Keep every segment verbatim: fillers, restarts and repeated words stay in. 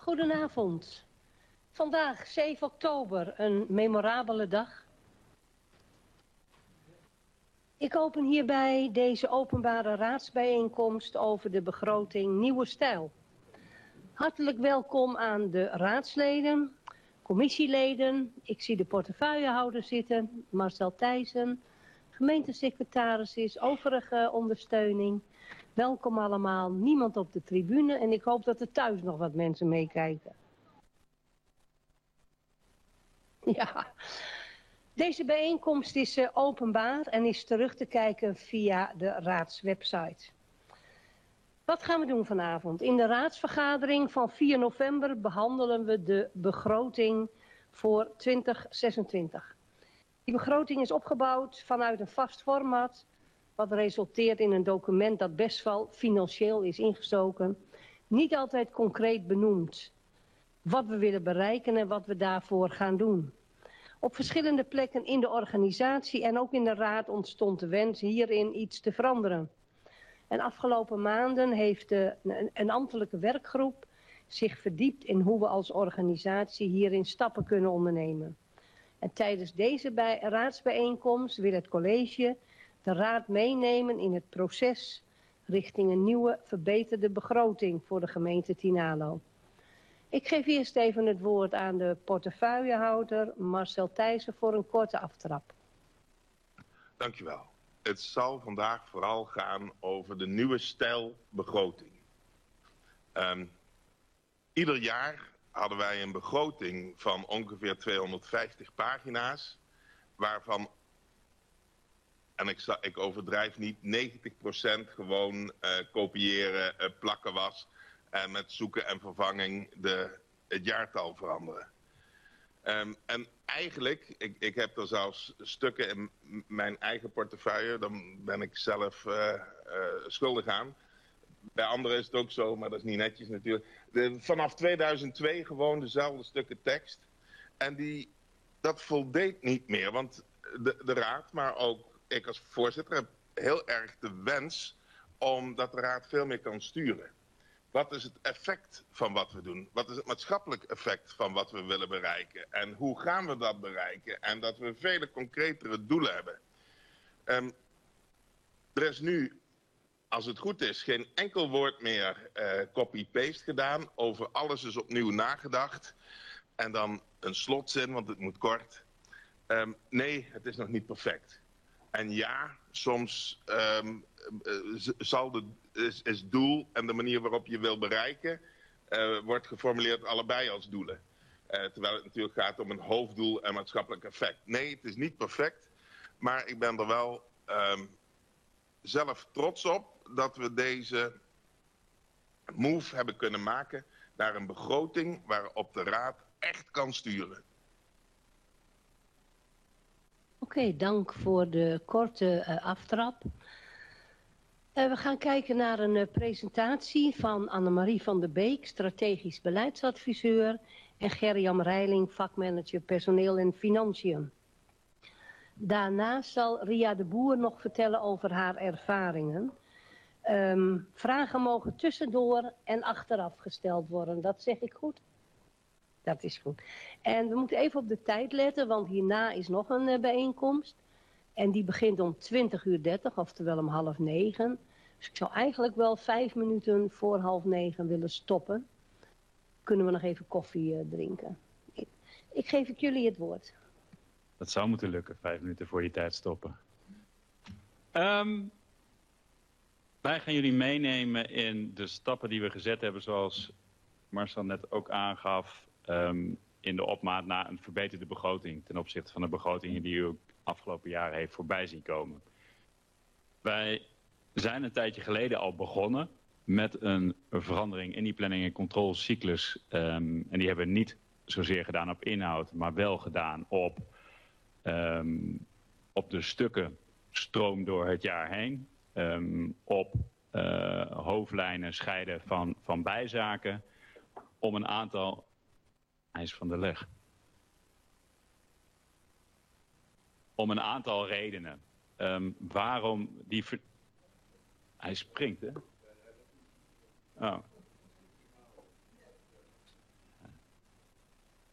Goedenavond. Vandaag, zeven oktober, een memorabele dag. Ik open hierbij deze openbare raadsbijeenkomst over de begroting Nieuwe Stijl. Hartelijk welkom aan de raadsleden, commissieleden. Ik zie de portefeuillehouder zitten, Marcel Thijssen, gemeentesecretaris is, overige ondersteuning. Welkom allemaal, niemand op de tribune en ik hoop dat er thuis nog wat mensen meekijken. Ja, deze bijeenkomst is uh, openbaar en is terug te kijken via de raadswebsite. Wat gaan we doen vanavond? In de raadsvergadering van vier november behandelen we de begroting voor twintig zesentwintig. Die begroting is opgebouwd vanuit een vast format, wat resulteert in een document dat best wel financieel is ingestoken. Niet altijd concreet benoemd wat we willen bereiken en wat we daarvoor gaan doen. Op verschillende plekken in de organisatie en ook in de raad ontstond de wens hierin iets te veranderen. En afgelopen maanden heeft de, een, een ambtelijke werkgroep zich verdiept in hoe we als organisatie hierin stappen kunnen ondernemen. En tijdens deze bij, raadsbijeenkomst wil het college de raad meenemen in het proces richting een nieuwe verbeterde begroting voor de gemeente Tynaarlo. Ik geef eerst even het woord aan de portefeuillehouder Marcel Thijssen voor een korte aftrap. Dank u wel. Het zal vandaag vooral gaan over de nieuwe stijl begroting. Um, ieder jaar hadden wij een begroting van ongeveer tweehonderdvijftig pagina's, waarvan, en ik, ik overdrijf niet, negentig procent gewoon uh, kopiëren, uh, plakken was en met zoeken en vervanging de, het jaartal veranderen. Um, en eigenlijk, ik, ik heb er zelfs stukken in mijn eigen portefeuille, dan ben ik zelf uh, uh, schuldig aan. Bij anderen is het ook zo, maar dat is niet netjes natuurlijk. De, vanaf tweeduizend twee gewoon dezelfde stukken tekst. En die, dat voldeed niet meer, want de, de raad, maar ook ik als voorzitter heb heel erg de wens om dat de raad veel meer kan sturen. Wat is het effect van wat we doen? Wat is het maatschappelijk effect van wat we willen bereiken? En hoe gaan we dat bereiken? En dat we vele concretere doelen hebben. Um, er is nu, als het goed is, geen enkel woord meer uh, copy-paste gedaan. Over alles is opnieuw nagedacht. En dan een slotzin, want het moet kort. Um, nee, het is nog niet perfect. En ja, soms um, uh, zal de, is, is doel en de manier waarop je wil bereiken, uh, wordt geformuleerd allebei als doelen. Uh, terwijl het natuurlijk gaat om een hoofddoel en maatschappelijk effect. Nee, het is niet perfect, maar ik ben er wel um, zelf trots op dat we deze move hebben kunnen maken naar een begroting waarop de raad echt kan sturen. Oké, okay, dank voor de korte uh, aftrap. Uh, we gaan kijken naar een uh, presentatie van Annemarie van der Beek, strategisch beleidsadviseur, en Gerjam Reiling, vakmanager personeel en financiën. Daarna zal Ria de Boer nog vertellen over haar ervaringen. Um, vragen mogen tussendoor en achteraf gesteld worden, dat zeg ik goed? Dat is goed. En we moeten even op de tijd letten, want hierna is nog een uh, bijeenkomst. En die begint om twintig uur dertig, oftewel om half negen. Dus ik zou eigenlijk wel vijf minuten voor half negen willen stoppen. Kunnen we nog even koffie uh, drinken. Ik, ik geef ik jullie het woord. Dat zou moeten lukken, vijf minuten voor die tijd stoppen. Um, wij gaan jullie meenemen in de stappen die we gezet hebben, zoals Marcel net ook aangaf, um, in de opmaat naar een verbeterde begroting ten opzichte van de begroting die u ook afgelopen jaren heeft voorbij zien komen. Wij zijn een tijdje geleden al begonnen met een verandering in die planning- en controlecyclus. Um, en die hebben we niet zozeer gedaan op inhoud, maar wel gedaan op, um, op de stukken stroom door het jaar heen. Um, op uh, hoofdlijnen scheiden van, van bijzaken. Om een aantal... Hij is van de leg. Om een aantal redenen. Um, waarom die... Ver... Hij springt, hè? Oh.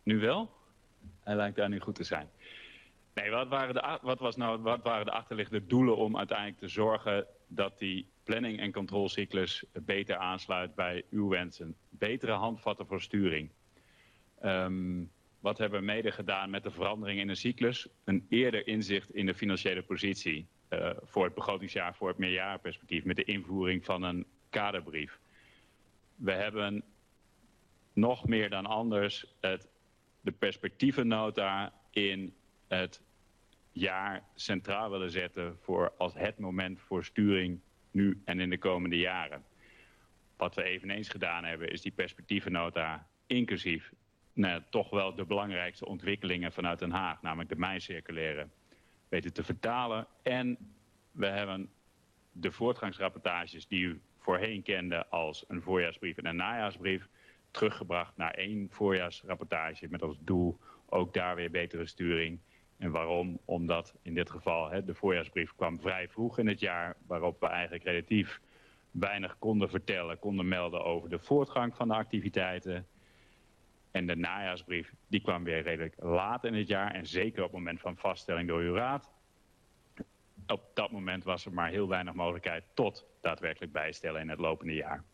Nu wel? Hij lijkt daar nu goed te zijn. Nee, wat waren, de, wat, was nou, wat waren de achterliggende doelen om uiteindelijk te zorgen dat die planning- en controlecyclus beter aansluit bij uw wensen? Betere handvatten voor sturing. Um, wat hebben we mede gedaan met de verandering in de cyclus? Een eerder inzicht in de financiële positie uh, voor het begrotingsjaar, voor het meerjarenperspectief, met de invoering van een kaderbrief. We hebben nog meer dan anders het, de perspectievennota in het jaar centraal willen zetten voor als het moment voor sturing nu en in de komende jaren. Wat we eveneens gedaan hebben is die perspectievennota inclusief nou, toch wel de belangrijkste ontwikkelingen vanuit Den Haag, namelijk de meincirculaire, weten te vertalen. En we hebben de voortgangsrapportages die u voorheen kende als een voorjaarsbrief en een najaarsbrief teruggebracht naar één voorjaarsrapportage met als doel ook daar weer betere sturing. En waarom? Omdat in dit geval hè, de voorjaarsbrief kwam vrij vroeg in het jaar, waarop we eigenlijk relatief weinig konden vertellen, konden melden over de voortgang van de activiteiten. En de najaarsbrief die kwam weer redelijk laat in het jaar en zeker op het moment van vaststelling door uw raad. Op dat moment was er maar heel weinig mogelijkheid tot daadwerkelijk bijstellen in het lopende jaar.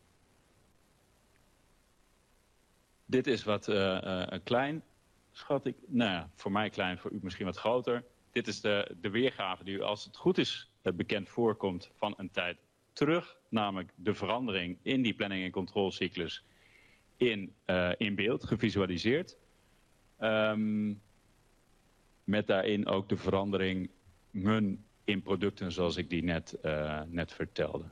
Dit is wat uh, uh, klein, schat ik. Nou ja, voor mij klein, voor u misschien wat groter. Dit is de, de weergave die u, als het goed is, uh, bekend voorkomt van een tijd terug. Namelijk de verandering in die planning- en controlecyclus in, uh, in beeld, gevisualiseerd. Um, met daarin ook de veranderingen in producten zoals ik die net, uh, net vertelde.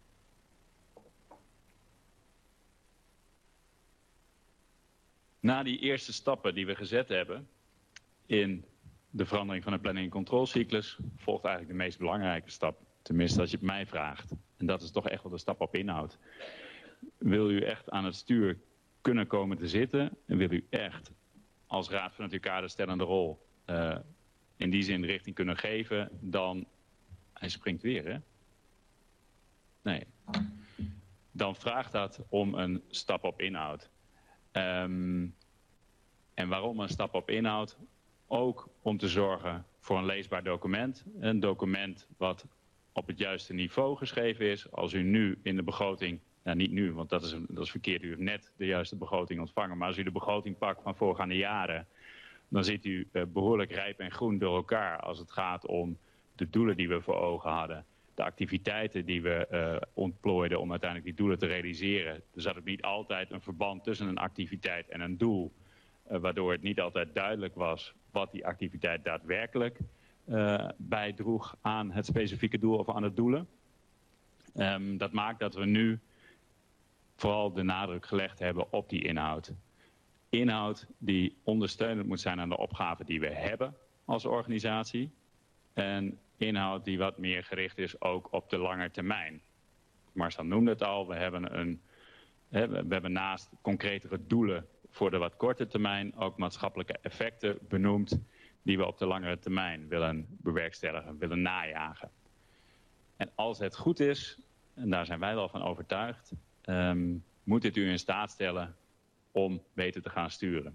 Na die eerste stappen die we gezet hebben in de verandering van de planning- en controlecyclus volgt eigenlijk de meest belangrijke stap. Tenminste als je het mij vraagt. En dat is toch echt wel de stap op inhoud. Wil u echt aan het stuur kunnen komen te zitten en wil u echt als raad vanuit uw kaderstellende rol uh, in die zin richting kunnen geven, dan... Hij springt weer, hè? Nee. Dan vraagt dat om een stap op inhoud. Um, en waarom een stap op inhoud? Ook om te zorgen voor een leesbaar document. Een document wat op het juiste niveau geschreven is. Als u nu in de begroting, nou niet nu, want dat is, een, dat is verkeerd. U heeft net de juiste begroting ontvangen. Maar als u de begroting pakt van voorgaande jaren, dan zit u uh, behoorlijk rijp en groen door elkaar als het gaat om de doelen die we voor ogen hadden. De activiteiten die we uh, ontplooiden om uiteindelijk die doelen te realiseren. Er zat ook niet altijd een verband tussen een activiteit en een doel. Uh, waardoor het niet altijd duidelijk was wat die activiteit daadwerkelijk uh, bijdroeg aan het specifieke doel of aan de doelen. Um, dat maakt dat we nu vooral de nadruk gelegd hebben op die inhoud. Inhoud die ondersteunend moet zijn aan de opgaven die we hebben als organisatie. En inhoud die wat meer gericht is ook op de lange termijn. Marcel noemde het al, we hebben, een, hè, we hebben naast concretere doelen voor de wat korte termijn ook maatschappelijke effecten benoemd die we op de langere termijn willen bewerkstelligen, willen najagen. En als het goed is, en daar zijn wij wel van overtuigd, um, moet dit u in staat stellen om beter te gaan sturen.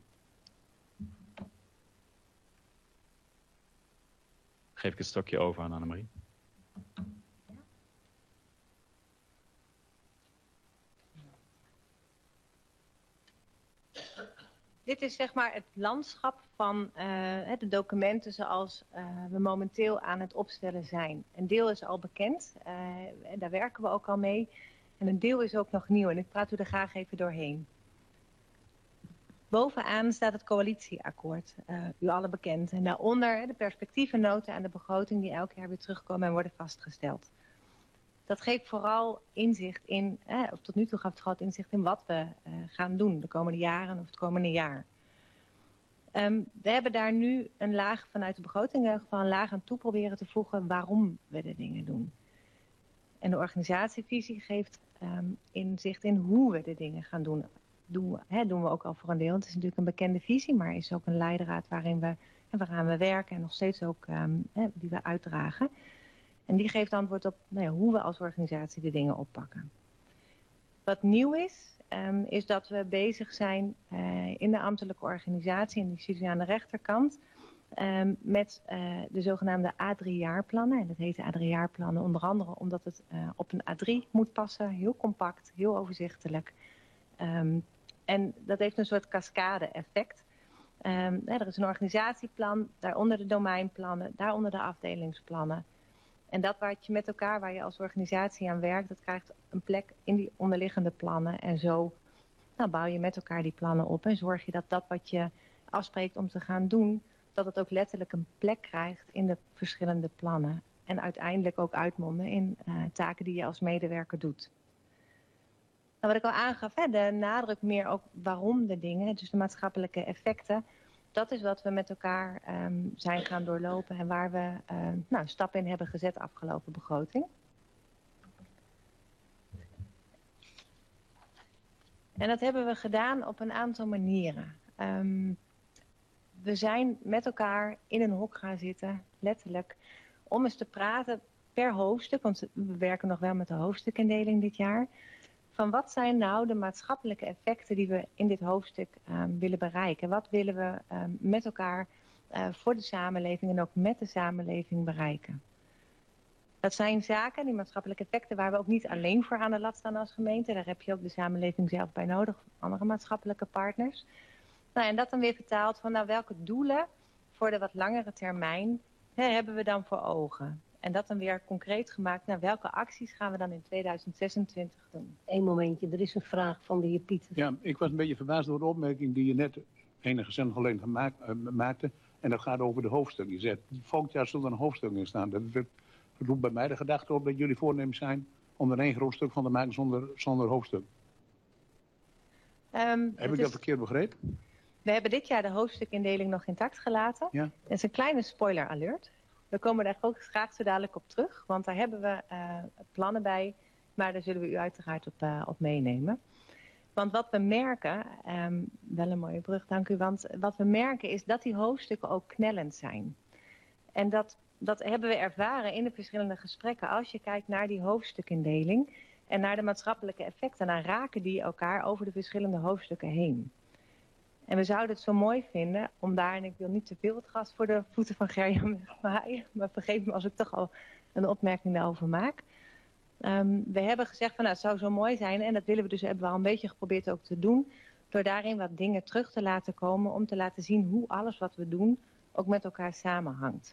Geef ik het stokje over aan Annemarie. Dit is zeg maar het landschap van uh, de documenten zoals uh, we momenteel aan het opstellen zijn. Een deel is al bekend, uh, en daar werken we ook al mee. En een deel is ook nog nieuw en ik praat u er graag even doorheen. Bovenaan staat het coalitieakkoord, uh, u allen bekend. En daaronder de perspectievennota aan de begroting die elk jaar weer terugkomen en worden vastgesteld. Dat geeft vooral inzicht in, eh, of tot nu toe gaf het vooral inzicht in wat we uh, gaan doen de komende jaren of het komende jaar. Um, we hebben daar nu een laag vanuit de begroting, in ieder geval een laag aan toe proberen te voegen waarom we de dingen doen. En de organisatievisie geeft um, inzicht in hoe we de dingen gaan doen. Doen we, hè, doen we ook al voor een deel. Het is natuurlijk een bekende visie, maar is ook een leidraad waarin we, hè, waaraan we werken en nog steeds ook um, hè, die we uitdragen. En die geeft antwoord op nou ja, hoe we als organisatie de dingen oppakken. Wat nieuw is, um, is dat we bezig zijn uh, in de ambtelijke organisatie, en die ziet u aan de rechterkant, um, met uh, de zogenaamde A drie jaarplannen. En dat heet A drie jaarplannen onder andere omdat het uh, op een A drie moet passen, heel compact, heel overzichtelijk. Um, en dat heeft een soort cascade-effect. Um, er is een organisatieplan, daaronder de domeinplannen, daaronder de afdelingsplannen. En dat wat je met elkaar, waar je als organisatie aan werkt, dat krijgt een plek in die onderliggende plannen. En zo nou, bouw je met elkaar die plannen op en zorg je dat dat wat je afspreekt om te gaan doen, dat het ook letterlijk een plek krijgt in de verschillende plannen. En uiteindelijk ook uitmonden in uh, taken die je als medewerker doet. Nou, wat ik al aangaf, hè, de nadruk meer ook waarom de dingen, dus de maatschappelijke effecten. Dat is wat we met elkaar um, zijn gaan doorlopen en waar we uh, nou, stappen in hebben gezet afgelopen begroting. En dat hebben we gedaan op een aantal manieren. Um, we zijn met elkaar in een hok gaan zitten, letterlijk, om eens te praten per hoofdstuk, want we werken nog wel met de hoofdstukindeling dit jaar. Van wat zijn nou de maatschappelijke effecten die we in dit hoofdstuk um, willen bereiken? Wat willen we um, met elkaar uh, voor de samenleving en ook met de samenleving bereiken? Dat zijn zaken, die maatschappelijke effecten, waar we ook niet alleen voor aan de lat staan als gemeente. Daar heb je ook de samenleving zelf bij nodig, andere maatschappelijke partners. Nou, en dat dan weer vertaald van nou, welke doelen voor de wat langere termijn hè, hebben we dan voor ogen? En dat dan weer concreet gemaakt naar nou, welke acties gaan we dan in tweeduizend zesentwintig doen? Eén momentje, er is een vraag van de heer Pieter. Ja, ik was een beetje verbaasd door de opmerking die je net enige zin geleden gemaakt, uh, maakte. En dat gaat over de hoofdstuk. Je zegt, volgend jaar zal er een hoofdstuk in staan. Dat, dat, dat roept bij mij de gedachte op dat jullie voornemens zijn om er één groot stuk van te maken zonder, zonder hoofdstuk. Um, Heb ik dat is... verkeerd begrepen? We hebben dit jaar de hoofdstukindeling nog intact gelaten. Ja. Dat is een kleine spoiler alert. We komen daar ook graag zo dadelijk op terug, want daar hebben we uh, plannen bij, maar daar zullen we u uiteraard op, uh, op meenemen. Want wat we merken, um, wel een mooie brug, dank u, want wat we merken is dat die hoofdstukken ook knellend zijn. En dat, dat hebben we ervaren in de verschillende gesprekken. Als je kijkt naar die hoofdstukindeling en naar de maatschappelijke effecten, dan raken die elkaar over de verschillende hoofdstukken heen. En we zouden het zo mooi vinden om daar, en ik wil niet te veel het gas voor de voeten van Gerjan maaien, maar vergeef me als ik toch al een opmerking daarover maak. Um, we hebben gezegd van nou, het zou zo mooi zijn en dat willen we dus, hebben we al een beetje geprobeerd ook te doen, door daarin wat dingen terug te laten komen om te laten zien hoe alles wat we doen ook met elkaar samenhangt.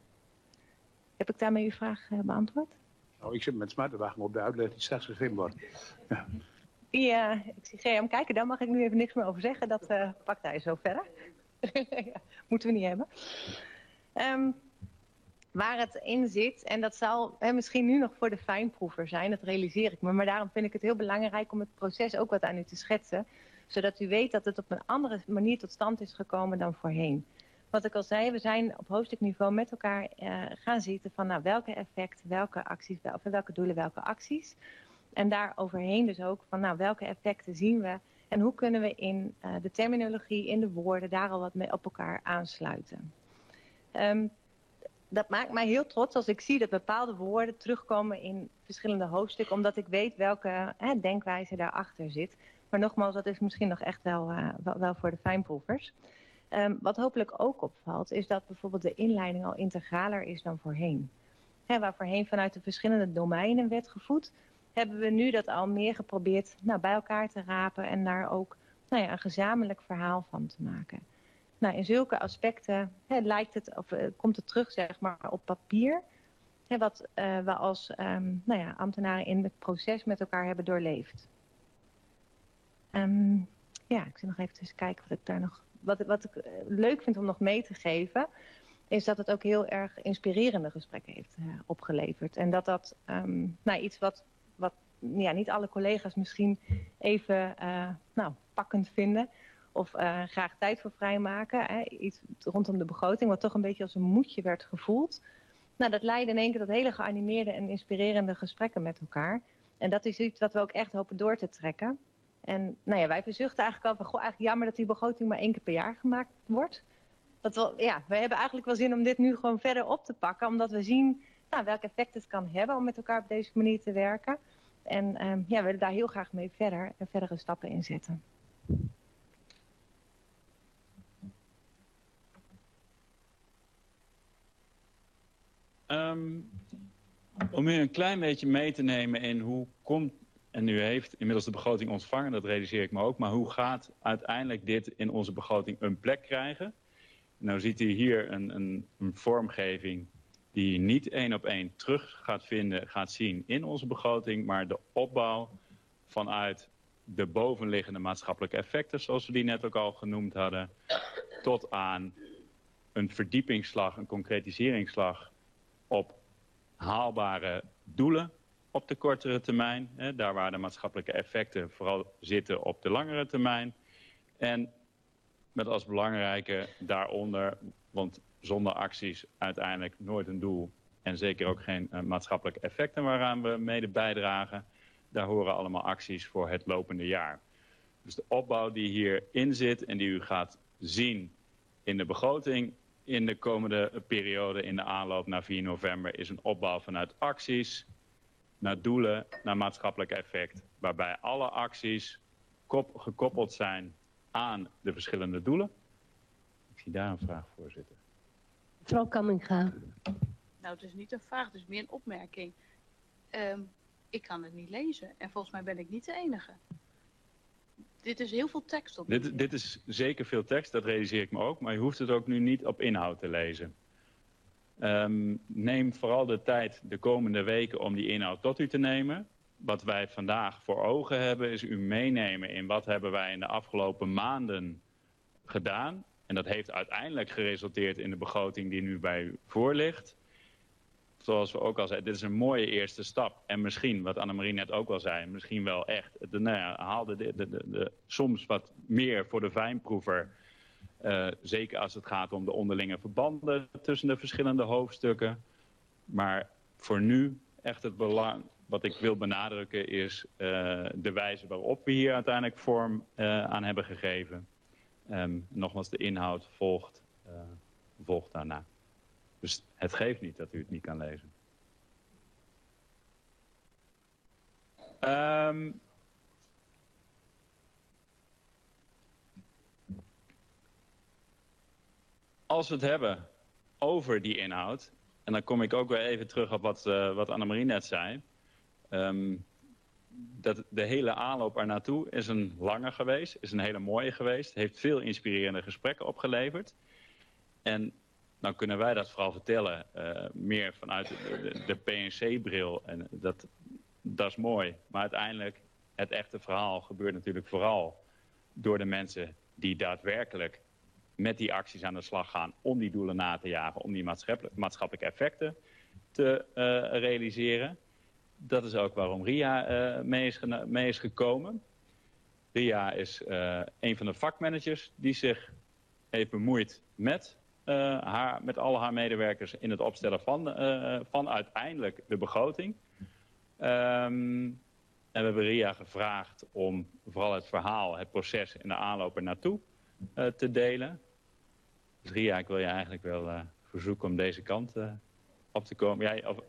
Heb ik daarmee uw vraag uh, beantwoord? Nou, ik zit met smart te wachten op de uitleg die straks gegeven wordt. Ja. Ja, ik zie Gerjan kijken, daar mag ik nu even niks meer over zeggen. Dat uh, pakt hij zo verder. Ja, moeten we niet hebben. Um, waar het in zit, en dat zal hè, misschien nu nog voor de fijnproever zijn, dat realiseer ik me. Maar daarom vind ik het heel belangrijk om het proces ook wat aan u te schetsen. Zodat u weet dat het op een andere manier tot stand is gekomen dan voorheen. Wat ik al zei, we zijn op hoofdstukniveau met elkaar uh, gaan zitten van nou, welke effecten, welke acties, of welke doelen, welke acties. En daar overheen dus ook van nou, welke effecten zien we en hoe kunnen we in uh, de terminologie, in de woorden, daar al wat mee op elkaar aansluiten. Um, dat maakt mij heel trots als ik zie dat bepaalde woorden terugkomen in verschillende hoofdstukken, omdat ik weet welke hè, denkwijze daarachter zit. Maar nogmaals, dat is misschien nog echt wel, uh, wel, wel voor de fijnproevers. Um, wat hopelijk ook opvalt, is dat bijvoorbeeld de inleiding al integraler is dan voorheen. Hè, waar voorheen vanuit de verschillende domeinen werd gevoed, hebben we nu dat al meer geprobeerd nou, bij elkaar te rapen en daar ook nou ja, een gezamenlijk verhaal van te maken. Nou, in zulke aspecten hè, lijkt het, of, uh, komt het terug zeg maar, op papier, hè, wat uh, we als um, nou ja, ambtenaren in het proces met elkaar hebben doorleefd. Um, ja, ik zit nog even te kijken wat ik daar nog, wat, wat ik uh, leuk vind om nog mee te geven, is dat het ook heel erg inspirerende gesprekken heeft uh, opgeleverd. En dat dat um, nou, iets wat wat ja, niet alle collega's misschien even uh, nou, pakkend vinden of uh, graag tijd voor vrijmaken. Hè. Iets rondom de begroting wat toch een beetje als een moedje werd gevoeld. Nou, dat leidde in één keer tot hele geanimeerde en inspirerende gesprekken met elkaar. En dat is iets wat we ook echt hopen door te trekken. En nou ja, wij verzuchten eigenlijk al van, goh, eigenlijk jammer dat die begroting maar één keer per jaar gemaakt wordt. Dat wel, ja, we hebben eigenlijk wel zin om dit nu gewoon verder op te pakken, omdat we zien nou, welk effect het kan hebben om met elkaar op deze manier te werken. En um, ja, we willen daar heel graag mee verder en verdere stappen in zetten. Um, om u een klein beetje mee te nemen in hoe komt, en u heeft inmiddels de begroting ontvangen, dat realiseer ik me ook, maar hoe gaat uiteindelijk dit in onze begroting een plek krijgen? Nou ziet u hier een, een, een vormgeving die niet één op één terug gaat vinden, gaat zien in onze begroting, maar de opbouw vanuit de bovenliggende maatschappelijke effecten, zoals we die net ook al genoemd hadden, tot aan een verdiepingsslag, een concretiseringsslag op haalbare doelen op de kortere termijn. Hè, daar waar de maatschappelijke effecten vooral zitten op de langere termijn. En met als belangrijke daaronder, want zonder acties uiteindelijk nooit een doel en zeker ook geen uh, maatschappelijke effecten waaraan we mede bijdragen. Daar horen allemaal acties voor het lopende jaar. Dus de opbouw die hierin zit en die u gaat zien in de begroting in de komende periode in de aanloop naar vier november is een opbouw vanuit acties naar doelen, naar maatschappelijk effect. Waarbij alle acties kop, gekoppeld zijn aan de verschillende doelen. Ik zie daar een vraag, voorzitter. Mevrouw Kamminga. Nou, het is niet een vraag, het is meer een opmerking. Um, ik kan het niet lezen en volgens mij ben ik niet de enige. Dit is heel veel tekst op. Dit, dit is zeker veel tekst, dat realiseer ik me ook. Maar je hoeft het ook nu niet op inhoud te lezen. Um, neem vooral de tijd de komende weken om die inhoud tot u te nemen. Wat wij vandaag voor ogen hebben is u meenemen in wat hebben wij in de afgelopen maanden gedaan. En dat heeft uiteindelijk geresulteerd in de begroting die nu bij u voor ligt. Zoals we ook al zeiden, dit is een mooie eerste stap. En misschien, wat Annemarie net ook al zei, misschien wel echt, de, nou ja, haalde de, de, de, de, soms wat meer voor de fijnproever. Uh, zeker als het gaat om de onderlinge verbanden tussen de verschillende hoofdstukken. Maar voor nu echt het belang, wat ik wil benadrukken, is uh, de wijze waarop we hier uiteindelijk vorm uh, aan hebben gegeven. Um, nogmaals, de inhoud volgt, uh, volgt daarna. Dus het geeft niet dat u het niet kan lezen. Um, als we het hebben over die inhoud, en dan kom ik ook weer even terug op wat, uh, wat Annemarie net zei. Um, dat de hele aanloop er naartoe is een lange geweest, is een hele mooie geweest. Heeft veel inspirerende gesprekken opgeleverd. En dan kunnen wij dat vooral vertellen, uh, meer vanuit de, de, de P N C-bril. En dat, dat is mooi. Maar uiteindelijk, het echte verhaal gebeurt natuurlijk vooral door de mensen die daadwerkelijk met die acties aan de slag gaan om die doelen na te jagen, om die maatschappelijk, maatschappelijke effecten te uh, realiseren. Dat is ook waarom Ria uh, mee, is mee is gekomen. Ria is uh, een van de vakmanagers die zich heeft bemoeid met, uh, haar, met al haar medewerkers in het opstellen van, uh, van uiteindelijk de begroting. Um, en we hebben Ria gevraagd om vooral het verhaal, het proces en de aanloop er naartoe uh, te delen. Dus Ria, ik wil je eigenlijk wel uh, verzoeken om deze kant uh, op te komen. Jij, of...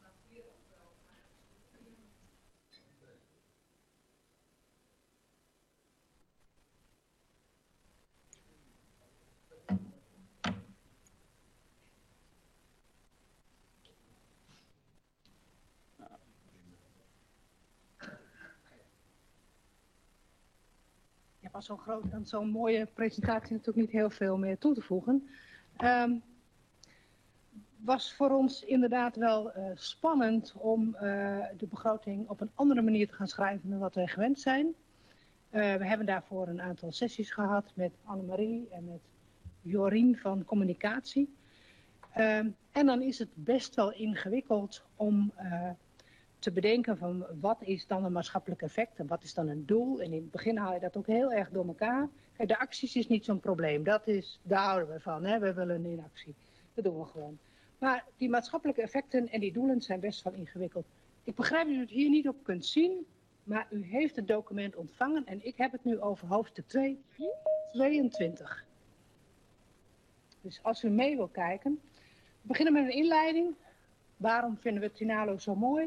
Ja, zo'n groot en zo'n mooie presentatie natuurlijk niet heel veel meer toe te voegen. Um, was voor ons inderdaad wel uh, spannend om uh, de begroting op een andere manier te gaan schrijven dan wat wij gewend zijn. Uh, we hebben daarvoor een aantal sessies gehad met Annemarie en met Jorien van communicatie. Um, en dan is het best wel ingewikkeld om uh, te bedenken van wat is dan een maatschappelijk effect en wat is dan een doel. En in het begin haal je dat ook heel erg door elkaar. Kijk, de acties is niet zo'n probleem. Dat is, daar houden we van. Hè? We willen een actie. Dat doen we gewoon. Maar die maatschappelijke effecten en die doelen zijn best wel ingewikkeld. Ik begrijp dat u het hier niet op kunt zien, maar u heeft het document ontvangen en ik heb het nu over hoofdstuk twee, tweeëntwintig. Dus als u mee wil kijken. We beginnen met een inleiding. Waarom vinden we Tinalo zo mooi?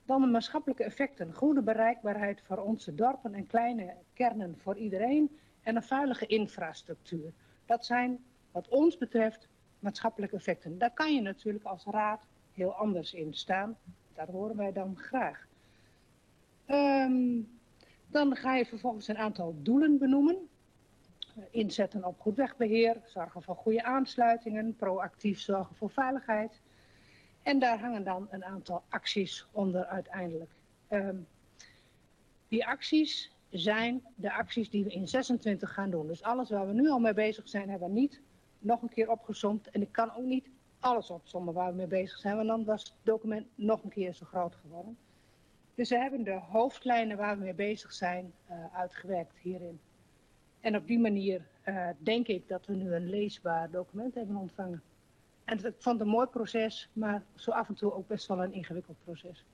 Dan de maatschappelijke effecten. Goede bereikbaarheid voor onze dorpen en kleine kernen voor iedereen. En een veilige infrastructuur. Dat zijn wat ons betreft maatschappelijke effecten. Daar kan je natuurlijk als raad heel anders in staan. Daar horen wij dan graag. Um, dan ga je vervolgens een aantal doelen benoemen. Uh, inzetten op goed wegbeheer, zorgen voor goede aansluitingen, proactief zorgen voor veiligheid. En daar hangen dan een aantal acties onder uiteindelijk. Um, die acties zijn de acties die we in zesentwintig gaan doen. Dus alles waar we nu al mee bezig zijn, hebben we niet nog een keer opgesomd. En ik kan ook niet alles opsommen waar we mee bezig zijn, want dan was het document nog een keer zo groot geworden. Dus we hebben de hoofdlijnen waar we mee bezig zijn uh, uitgewerkt hierin. En op die manier uh, denk ik dat we nu een leesbaar document hebben ontvangen. En ik vond het een mooi proces, maar zo af en toe ook best wel een ingewikkeld proces.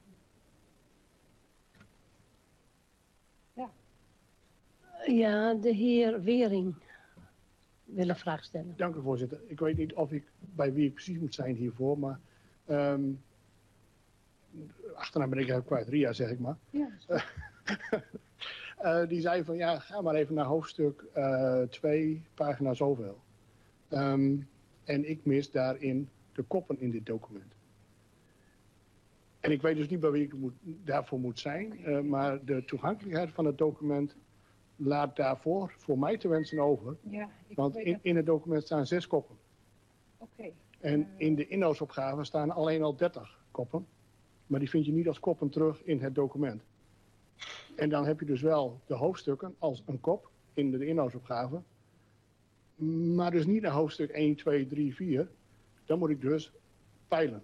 Ja. Ja, de heer Wering wil een vraag stellen. Dank u, voorzitter. Ik weet niet of ik bij wie ik precies moet zijn hiervoor, maar um, achternaam ben ik even kwijt, Ria zeg ik maar. Ja, uh, die zei van ja, ga maar even naar hoofdstuk twee, uh, pagina zoveel. Um, en ik mis daarin de koppen in dit document. En ik weet dus niet bij wie ik moet, daarvoor moet zijn, uh, maar de toegankelijkheid van het document laat daarvoor voor mij te wensen over. Ja, ik want weet in, dat... in het document staan zes koppen. Okay. En uh... in de inhoudsopgave staan alleen al dertig koppen. Maar die vind je niet als koppen terug in het document. En dan heb je dus wel de hoofdstukken als een kop in de inhoudsopgave. Maar dus niet naar hoofdstuk één, twee, drie, vier. Dan moet ik dus peilen.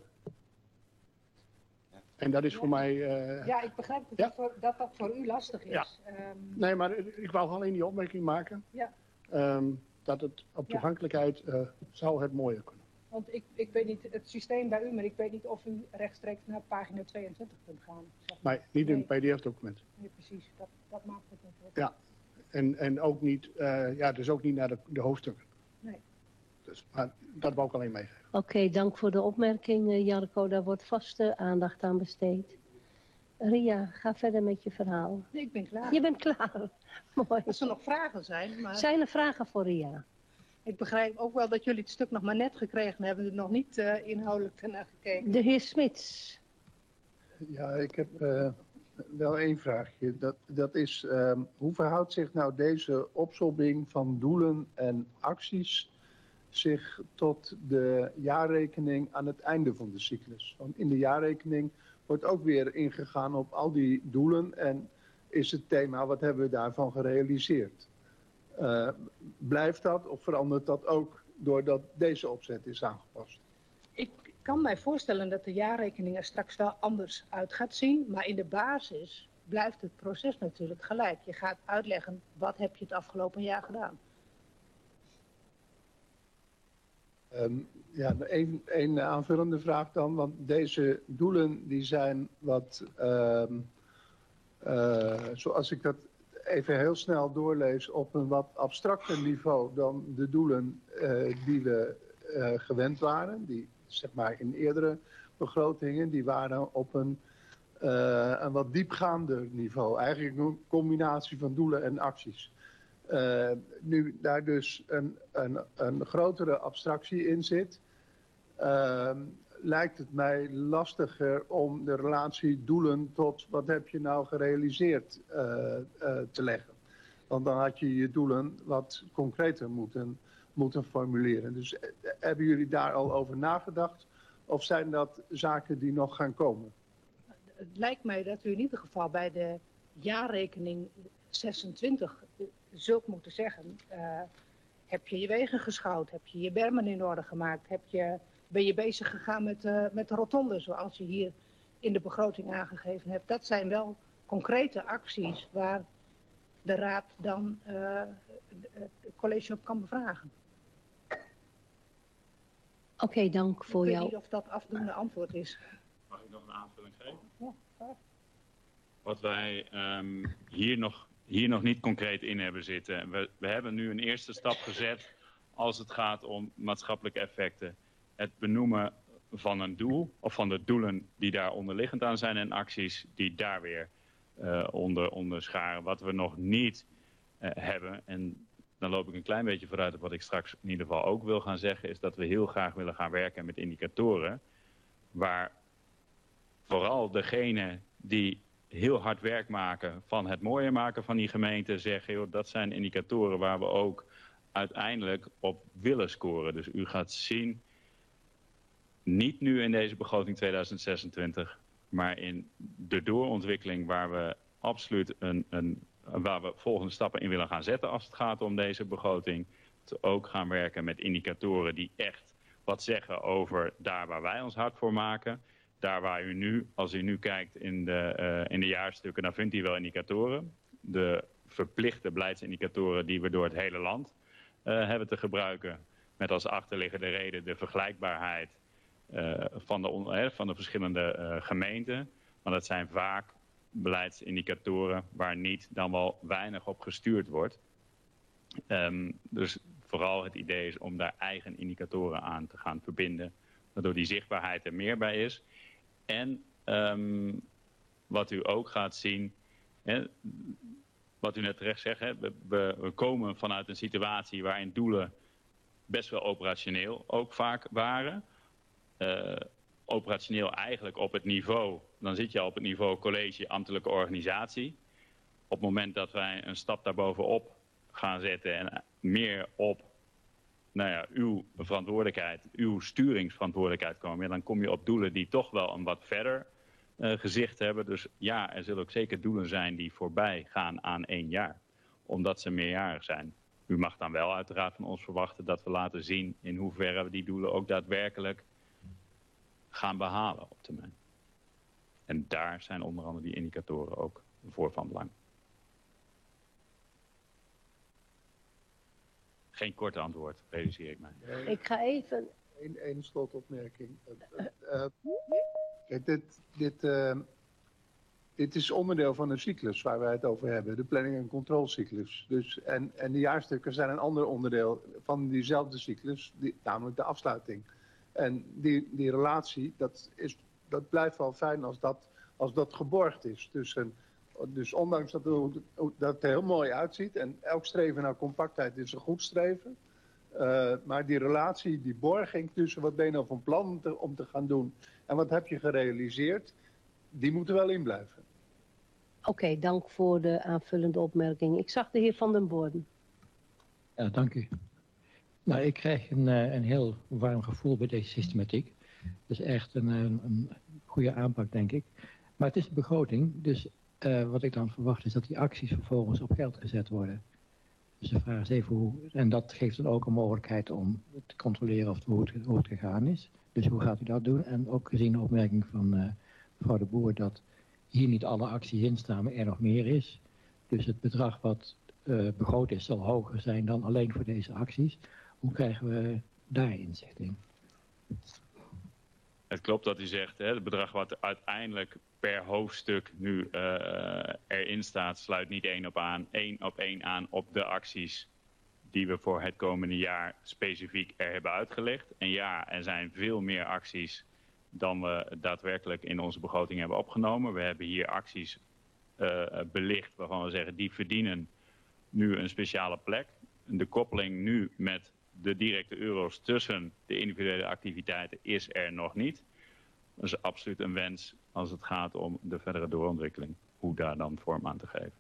En dat is ja. voor mij... Uh... Ja, ik begrijp dat, ja? dat, voor, dat dat voor u lastig is. Ja. Um... Nee, maar ik wou alleen die opmerking maken. Ja. Um, dat het op toegankelijkheid uh, zou het mooier kunnen. Want ik, ik weet niet het systeem bij u, maar ik weet niet of u rechtstreeks naar pagina tweeëntwintig kunt gaan. Zeg maar. Nee, niet nee. in een P D F-document. Nee, precies. Dat, dat maakt het niet. Ja, en, en ook niet, uh, ja, dus ook niet naar de, de hoofdstukken. Nee. Dus, maar dat wou ik alleen meegeven. Oké, okay, dank voor de opmerking, uh, Jarko. Daar wordt vaste aandacht aan besteed. Ria, ga verder met je verhaal. Nee, ik ben klaar. Je bent klaar. Mooi. Als er nog vragen zijn. Maar... Zijn er vragen voor Ria? Ik begrijp ook wel dat jullie het stuk nog maar net gekregen hebben. Er nog niet uh, inhoudelijk naar gekeken. De heer Smits. Ja, ik heb uh, wel één vraagje. Dat, dat is, uh, hoe verhoudt zich nou deze opsomming van doelen en acties zich tot de jaarrekening aan het einde van de cyclus? Want in de jaarrekening wordt ook weer ingegaan op al die doelen en is het thema wat hebben we daarvan gerealiseerd. Uh, blijft dat of verandert dat ook doordat deze opzet is aangepast? Ik kan mij voorstellen dat de jaarrekening er straks wel anders uit gaat zien, maar in de basis blijft het proces natuurlijk gelijk. Je gaat uitleggen wat heb je het afgelopen jaar gedaan. Um, ja, een, een aanvullende vraag dan, want deze doelen die zijn wat, um, uh, zoals ik dat even heel snel doorlees, op een wat abstracter niveau dan de doelen uh, die we uh, gewend waren. Die zeg maar in eerdere begrotingen, die waren op een, uh, een wat diepgaander niveau. Eigenlijk een combinatie van doelen en acties. Uh, nu daar dus een, een, een grotere abstractie in zit, uh, lijkt het mij lastiger om de relatie doelen tot wat heb je nou gerealiseerd uh, uh, te leggen. Want dan had je je doelen wat concreter moeten, moeten formuleren. Dus uh, hebben jullie daar al over nagedacht? Of zijn dat zaken die nog gaan komen? Het lijkt mij dat u in ieder geval bij de jaarrekening zesentwintig zult moeten zeggen, uh, heb je je wegen geschouwd, heb je je bermen in orde gemaakt, heb je, ben je bezig gegaan met, uh, met de rotonde zoals je hier in de begroting aangegeven hebt. Dat zijn wel concrete acties waar de raad dan uh, het college op kan bevragen. Oké, okay, dank voor jou. Ik weet niet of dat afdoende antwoord is. Mag ik nog een aanvulling geven? Ja, graag. Wat wij um, hier, nog, hier nog niet concreet in hebben zitten. We, we hebben nu een eerste stap gezet als het gaat om maatschappelijke effecten. Het benoemen van een doel, of van de doelen die daar onderliggend aan zijn en acties die daar weer uh, onder, onder scharen. Wat we nog niet uh, hebben, en dan loop ik een klein beetje vooruit op wat ik straks in ieder geval ook wil gaan zeggen, is dat we heel graag willen gaan werken met indicatoren, waar vooral degene die heel hard werk maken van het mooier maken van die gemeente zeggen, joh, dat zijn indicatoren waar we ook uiteindelijk op willen scoren. Dus u gaat zien, niet nu in deze begroting tweeduizend zesentwintig, maar in de doorontwikkeling waar we absoluut een, een, waar we volgende stappen in willen gaan zetten als het gaat om deze begroting. Te ook gaan werken met indicatoren die echt wat zeggen over daar waar wij ons hard voor maken. Daar waar u nu, als u nu kijkt in de, uh, in de jaarstukken, dan vindt u wel indicatoren. De verplichte beleidsindicatoren die we door het hele land uh, hebben te gebruiken. Met als achterliggende reden de vergelijkbaarheid uh, van, de, uh, van de verschillende uh, gemeenten. Maar dat zijn vaak beleidsindicatoren waar niet dan wel weinig op gestuurd wordt. Um, dus vooral het idee is om daar eigen indicatoren aan te gaan verbinden. Waardoor die zichtbaarheid er meer bij is. En um, wat u ook gaat zien, hè, wat u net terecht zegt, hè, we, we, we komen vanuit een situatie waarin doelen best wel operationeel ook vaak waren. Uh, operationeel eigenlijk op het niveau, dan zit je al op het niveau college, ambtelijke organisatie. Op het moment dat wij een stap daarbovenop gaan zetten en meer op nou ja, uw verantwoordelijkheid, uw sturingsverantwoordelijkheid komen, ja, dan kom je op doelen die toch wel een wat verder uh, gezicht hebben. Dus ja, er zullen ook zeker doelen zijn die voorbij gaan aan één jaar, omdat ze meerjarig zijn. U mag dan wel uiteraard van ons verwachten dat we laten zien in hoeverre we die doelen ook daadwerkelijk gaan behalen op termijn. En daar zijn onder andere die indicatoren ook voor van belang. Geen korte antwoord, realiseer ik mij. Nee, Ik ga even... Eén één slotopmerking. Uh, uh, uh, dit, dit, uh, dit is onderdeel van een cyclus waar wij het over hebben. De planning- en controlecyclus. Dus, en, en de jaarstukken zijn een ander onderdeel van diezelfde cyclus, die, namelijk de afsluiting. En die, die relatie, dat, is, dat blijft wel fijn als dat, als dat geborgd is. Tussen, dus ondanks dat het, dat het er heel mooi uitziet en elk streven naar compactheid is een goed streven. Uh, maar die relatie, die borging tussen wat ben je nou van plan om te, om te gaan doen en wat heb je gerealiseerd, die moet er wel in blijven. Oké, okay, dank voor de aanvullende opmerking. Ik zag de heer Van den Borden. Ja, dank u. Nou, ik krijg een, een heel warm gevoel bij deze systematiek. Dat is echt een, een, een goede aanpak, denk ik. Maar het is een begroting, dus uh, wat ik dan verwacht is dat die acties vervolgens op geld gezet worden. Dus de vraag is even hoe, en dat geeft dan ook een mogelijkheid om te controleren of het, hoe, het, hoe het gegaan is. Dus hoe gaat u dat doen? En ook gezien de opmerking van uh, mevrouw de Boer dat hier niet alle acties in staan, maar er nog meer is. Dus het bedrag wat uh, begroot is zal hoger zijn dan alleen voor deze acties. Hoe krijgen we daar inzicht in? Het klopt dat u zegt, hè, het bedrag wat uiteindelijk per hoofdstuk nu uh, erin staat, sluit niet één op, aan, één op één aan op de acties die we voor het komende jaar specifiek er hebben uitgelegd. En ja, er zijn veel meer acties dan we daadwerkelijk in onze begroting hebben opgenomen. We hebben hier acties uh, belicht waarvan we zeggen, die verdienen nu een speciale plek. De koppeling nu met de directe euro's tussen de individuele activiteiten is er nog niet. Dat is absoluut een wens als het gaat om de verdere doorontwikkeling. Hoe daar dan vorm aan te geven.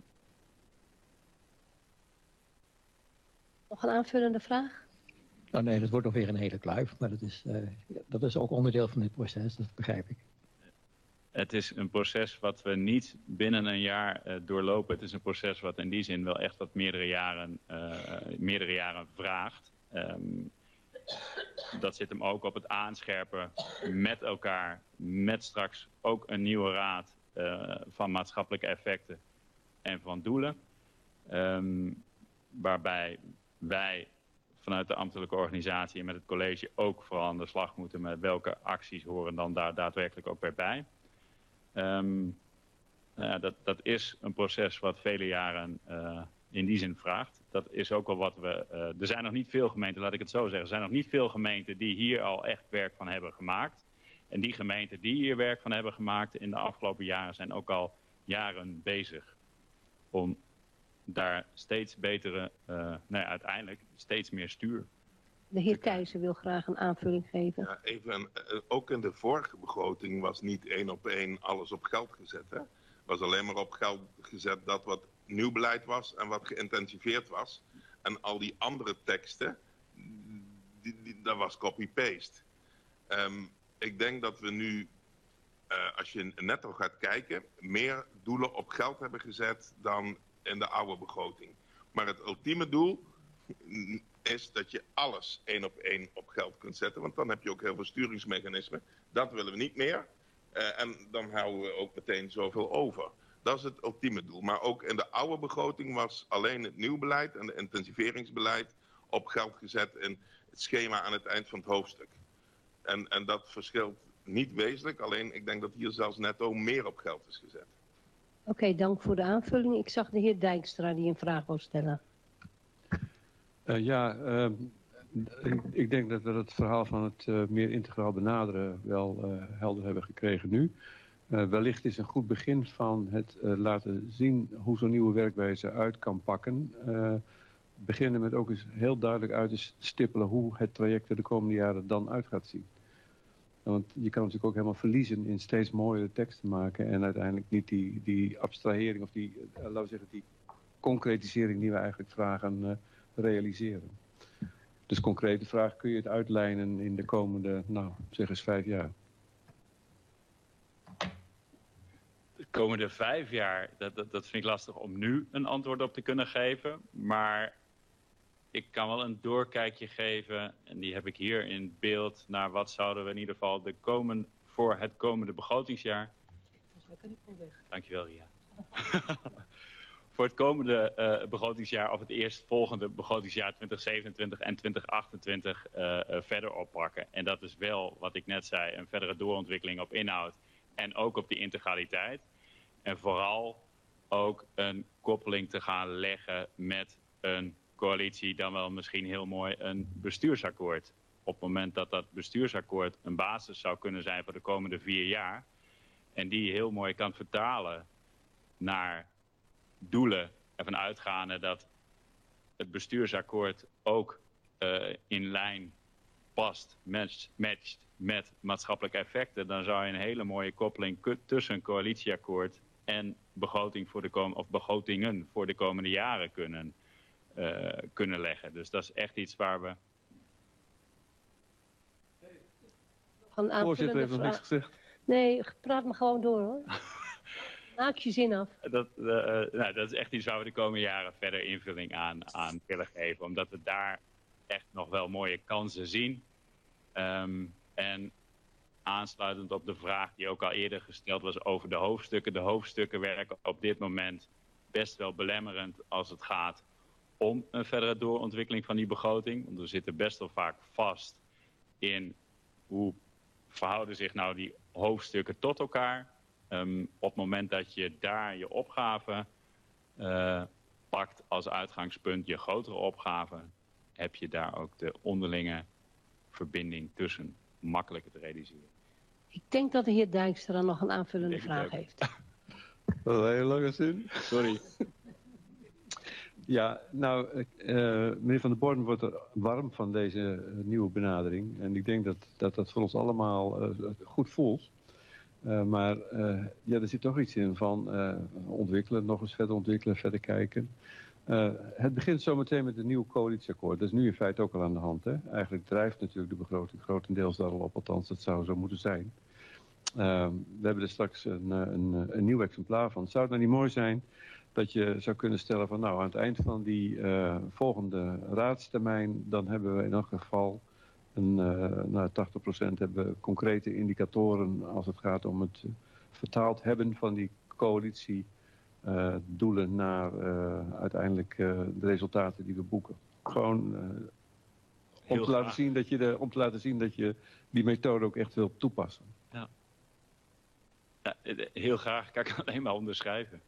Nog een aanvullende vraag? Nou nee, dat wordt nog weer een hele kluif. Maar dat is, uh, dat is ook onderdeel van dit proces, dat begrijp ik. Het is een proces wat we niet binnen een jaar uh, doorlopen. Het is een proces wat in die zin wel echt wat meerdere jaren, uh, meerdere jaren vraagt. Um, dat zit hem ook op het aanscherpen met elkaar, met straks ook een nieuwe raad uh, van maatschappelijke effecten en van doelen. Um, waarbij wij vanuit de ambtelijke organisatie en met het college ook vooral aan de slag moeten met welke acties horen dan daar daadwerkelijk ook weer bij. Um, nou ja, dat, dat is een proces wat vele jaren uh, in die zin vraagt. Dat is ook wel wat we... Uh, er zijn nog niet veel gemeenten, laat ik het zo zeggen. Er zijn nog niet veel gemeenten die hier al echt werk van hebben gemaakt. En die gemeenten die hier werk van hebben gemaakt in de afgelopen jaren zijn ook al jaren bezig om daar steeds betere, uh, nou ja, uiteindelijk steeds meer stuur. De heer Keizer wil graag een aanvulling geven. Ja, even, uh, ook in de vorige begroting was niet één op één alles op geld gezet. Hè? Was alleen maar op geld gezet dat wat nieuw beleid was en wat geïntensiveerd was. En al die andere teksten, die, die, dat was copy-paste. Um, ik denk dat we nu, uh, als je netto gaat kijken, meer doelen op geld hebben gezet dan in de oude begroting. Maar het ultieme doel is dat je alles één op één op geld kunt zetten. Want dan heb je ook heel veel sturingsmechanismen. Dat willen we niet meer. Uh, en dan houden we ook meteen zoveel over. Dat is het ultieme doel. Maar ook in de oude begroting was alleen het nieuw beleid en het intensiveringsbeleid op geld gezet in het schema aan het eind van het hoofdstuk. En, en dat verschilt niet wezenlijk. Alleen ik denk dat hier zelfs netto meer op geld is gezet. Oké, okay, dank voor de aanvulling. Ik zag de heer Dijkstra die een vraag wil stellen. Uh, ja, uh, ik, ik denk dat we het verhaal van het uh, meer integraal benaderen wel uh, helder hebben gekregen nu. Uh, wellicht is een goed begin van het uh, laten zien hoe zo'n nieuwe werkwijze uit kan pakken. Uh, beginnen met ook eens heel duidelijk uit te stippelen hoe het traject er de komende jaren dan uit gaat zien. Want je kan natuurlijk ook helemaal verliezen in steeds mooiere teksten maken en uiteindelijk niet die, die abstrahering of die, uh, laten we zeggen, die concretisering die we eigenlijk vragen uh, realiseren. Dus concrete vraag, kun je het uitlijnen in de komende, nou, zeg eens vijf jaar? De komende vijf jaar, dat, dat, dat vind ik lastig om nu een antwoord op te kunnen geven. Maar ik kan wel een doorkijkje geven, en die heb ik hier in beeld, naar wat zouden we in ieder geval de komen, voor het komende begrotingsjaar... Volgens mij kan ik wel weg. Dankjewel, Ria. Voor het komende uh, begrotingsjaar of het eerstvolgende begrotingsjaar twintig zevenentwintig en twintig achtentwintig uh, uh, verder oppakken. En dat is wel, wat ik net zei, een verdere doorontwikkeling op inhoud en ook op die integraliteit. En vooral ook een koppeling te gaan leggen met een coalitie, dan wel misschien heel mooi een bestuursakkoord. Op het moment dat dat bestuursakkoord een basis zou kunnen zijn voor de komende vier jaar en die je heel mooi kan vertalen naar doelen, ervan uitgaande dat het bestuursakkoord ook uh, in lijn past, matcht, matcht met maatschappelijke effecten, dan zou je een hele mooie koppeling tussen een coalitieakkoord en begroting voor de kom- of begrotingen voor de komende jaren kunnen, uh, kunnen leggen. Dus dat is echt iets waar we... Voorzitter heeft nog niks gezegd. Nee, praat me gewoon door hoor. Maak je zin af. Dat, uh, nou, dat is echt iets waar we de komende jaren verder invulling aan, aan willen geven. Omdat we daar echt nog wel mooie kansen zien. Um, en aansluitend op de vraag die ook al eerder gesteld was over de hoofdstukken. De hoofdstukken werken op dit moment best wel belemmerend als het gaat om een verdere doorontwikkeling van die begroting. Want we zitten best wel vaak vast in hoe verhouden zich nou die hoofdstukken tot elkaar. Um, op het moment dat je daar je opgave uh, pakt als uitgangspunt, je grotere opgave, heb je daar ook de onderlinge verbinding tussen makkelijker te realiseren. Ik denk dat de heer Dijkstra nog een aanvullende vraag heeft. Dat is een hele lange zin. Sorry. Ja, nou, uh, meneer Van der Borden wordt er warm van deze uh, nieuwe benadering. En ik denk dat dat, dat voor ons allemaal uh, goed voelt. Uh, maar uh, ja, er zit toch iets in van uh, ontwikkelen, nog eens verder ontwikkelen, verder kijken. Uh, het begint zometeen met een nieuw coalitieakkoord. Dat is nu in feite ook al aan de hand. Hè? Eigenlijk drijft natuurlijk de begroting grotendeels daar al op, althans dat zou zo moeten zijn. Uh, we hebben er straks een, een, een nieuw exemplaar van. Zou het nou niet mooi zijn dat je zou kunnen stellen van nou aan het eind van die uh, volgende raadstermijn, dan hebben we in elk geval een, uh, nou, tachtig procent hebben we concrete indicatoren als het gaat om het uh, vertaald hebben van die coalitie uh, doelen naar uh, uiteindelijk uh, de resultaten die we boeken. Gewoon uh, om, te laten zien dat je de, om te laten zien dat je die methode ook echt wil toepassen. Ja. Ja, heel graag. Kan ik alleen maar onderschrijven.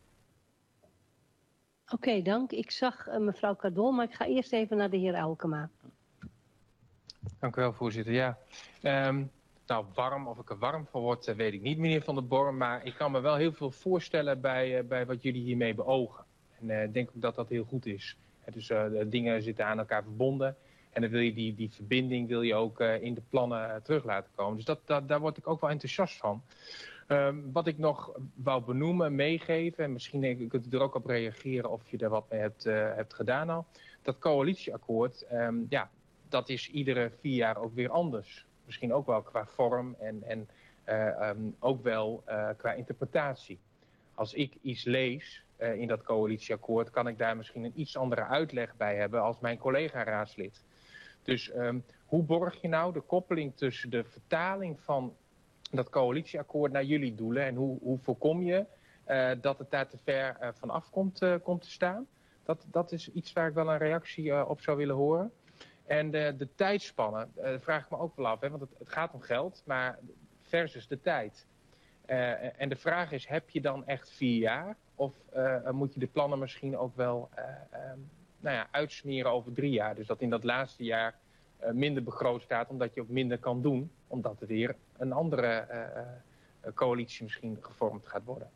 Oké, okay, dank. Ik zag uh, mevrouw Cardon, maar ik ga eerst even naar de heer Elkema. Dank u wel, voorzitter. Ja, um, Nou, warm, of ik er warm van word, weet ik niet, meneer Van der Born. Maar ik kan me wel heel veel voorstellen bij, uh, bij wat jullie hiermee beogen. En ik uh, denk ook dat dat heel goed is. Uh, dus uh, de dingen zitten aan elkaar verbonden. En dan wil je die, die verbinding wil je ook uh, in de plannen uh, terug laten komen. Dus dat, dat, daar word ik ook wel enthousiast van. Um, wat ik nog wou benoemen, meegeven, en misschien denk ik, kunt u er ook op reageren of je er wat mee hebt, uh, hebt gedaan al. Dat coalitieakkoord, um, ja, dat is iedere vier jaar ook weer anders. Misschien ook wel qua vorm en, en uh, um, ook wel uh, qua interpretatie. Als ik iets lees uh, in dat coalitieakkoord, kan ik daar misschien een iets andere uitleg bij hebben als mijn collega-raadslid. Dus um, hoe borg je nou de koppeling tussen de vertaling van dat coalitieakkoord naar jullie doelen en hoe, hoe voorkom je uh, dat het daar te ver uh, van af komt, uh, komt te staan? Dat, dat is iets waar ik wel een reactie uh, op zou willen horen. En de, de tijdspannen, uh, vraag ik me ook wel af, hè, want het, het gaat om geld, maar versus de tijd. Uh, en de vraag is, heb je dan echt vier jaar? Of uh, moet je de plannen misschien ook wel uh, um, nou ja, uitsmeren over drie jaar? Dus dat in dat laatste jaar uh, minder begroot staat, omdat je ook minder kan doen. Omdat er weer een andere uh, uh, coalitie misschien gevormd gaat worden.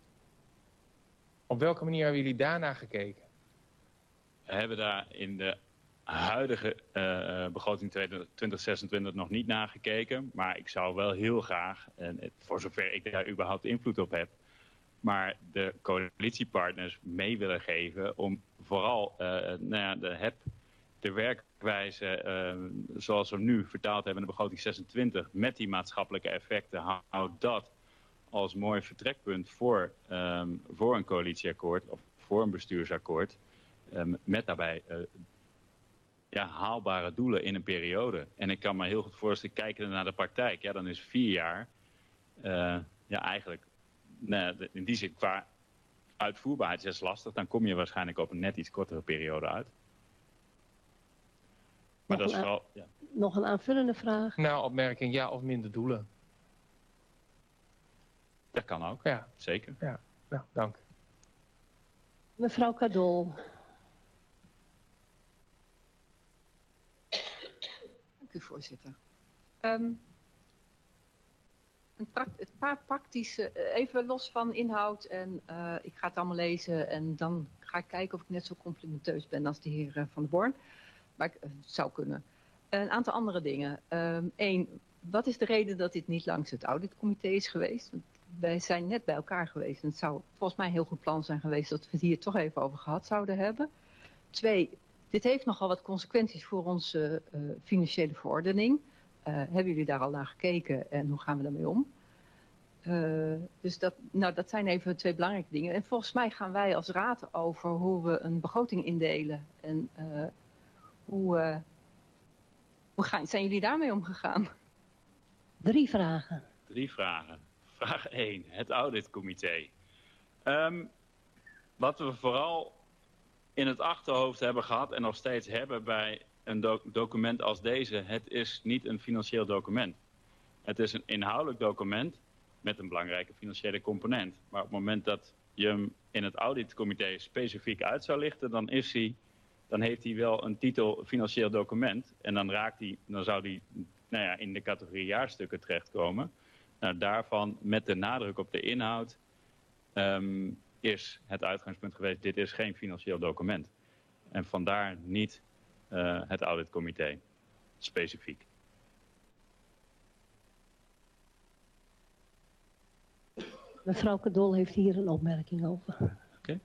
Op welke manier hebben jullie daarna gekeken? We hebben daar in de huidige uh, begroting twintig zesentwintig nog niet nagekeken. Maar ik zou wel heel graag, en voor zover ik daar überhaupt invloed op heb, maar de coalitiepartners mee willen geven om vooral uh, nou ja, de H E P, de werkwijze uh, zoals we hem nu vertaald hebben in de begroting zesentwintig met die maatschappelijke effecten, houd dat als mooi vertrekpunt voor, um, voor een coalitieakkoord of voor een bestuursakkoord. Um, met daarbij uh, ja, haalbare doelen in een periode. En ik kan me heel goed voorstellen, kijken naar de praktijk, ja, dan is vier jaar uh, ja, eigenlijk nou, in die zin qua uitvoerbaarheid is lastig. Dan kom je waarschijnlijk op een net iets kortere periode uit. Maar nog, dat is een vooral, ja. nog een aanvullende vraag? Nou, opmerking, ja of minder doelen. Dat kan ook, ja. Zeker. Ja, nou, dank. Mevrouw Kadol. Dank u, voorzitter. Um, een, een paar praktische, even los van inhoud en uh, ik ga het allemaal lezen en dan ga ik kijken of ik net zo complimenteus ben als de heer Van der Born. Maar ik uh, zou kunnen. Een aantal andere dingen. Eén, um, wat is de reden dat dit niet langs het auditcomité is geweest? Want wij zijn net bij elkaar geweest en het zou volgens mij een heel goed plan zijn geweest dat we het hier toch even over gehad zouden hebben. Twee, dit heeft nogal wat consequenties voor onze uh, financiële verordening. Uh, hebben jullie daar al naar gekeken en hoe gaan we daarmee om? Uh, dus dat, nou, dat zijn even twee belangrijke dingen. En volgens mij gaan wij als raad over hoe we een begroting indelen. En uh, hoe, uh, hoe gaan, zijn jullie daarmee omgegaan? Drie vragen. Drie vragen. Vraag één, het auditcomité. Um, wat we vooral in het achterhoofd hebben gehad en nog steeds hebben bij een doc document als deze, het is niet een financieel document. Het is een inhoudelijk document met een belangrijke financiële component. Maar op het moment dat je hem in het auditcomité specifiek uit zou lichten, dan, is hij, dan heeft hij wel een titel financieel document. En dan, raakt hij, dan zou hij nou ja, in de categorie jaarstukken terechtkomen. Nou, daarvan met de nadruk op de inhoud um, is het uitgangspunt geweest, dit is geen financieel document. En vandaar niet uh, het auditcomité, specifiek. Mevrouw Kadol heeft hier een opmerking over. Oké. Okay.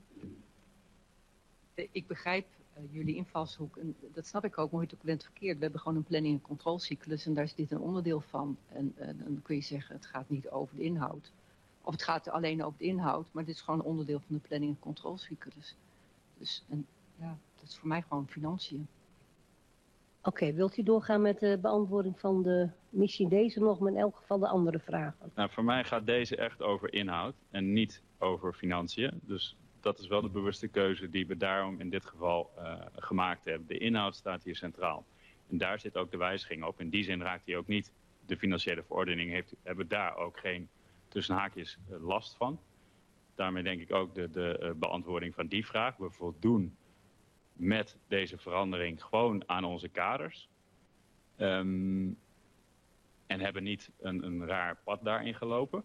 Ik begrijp uh, jullie invalshoek, en dat snap ik ook, maar het bent verkeerd. We hebben gewoon een planning- en controlecyclus en daar is dit een onderdeel van. En uh, dan kun je zeggen, het gaat niet over de inhoud. Of het gaat alleen over de inhoud, maar dit is gewoon een onderdeel van de planning- en controlecyclus. Dus en, ja, dat is voor mij gewoon financiën. Oké, okay, wilt u doorgaan met de beantwoording van de missie deze nog, maar in elk geval de andere vragen? Nou, voor mij gaat deze echt over inhoud en niet over financiën. Dus dat is wel de bewuste keuze die we daarom in dit geval uh, gemaakt hebben. De inhoud staat hier centraal. En daar zit ook de wijziging op. In die zin raakt hij ook niet de financiële verordening. Heeft, hebben daar ook geen tussen haakjes uh, last van. Daarmee denk ik ook de, de uh, beantwoording van die vraag. We voldoen met deze verandering gewoon aan onze kaders. Um, en hebben niet een, een raar pad daarin gelopen.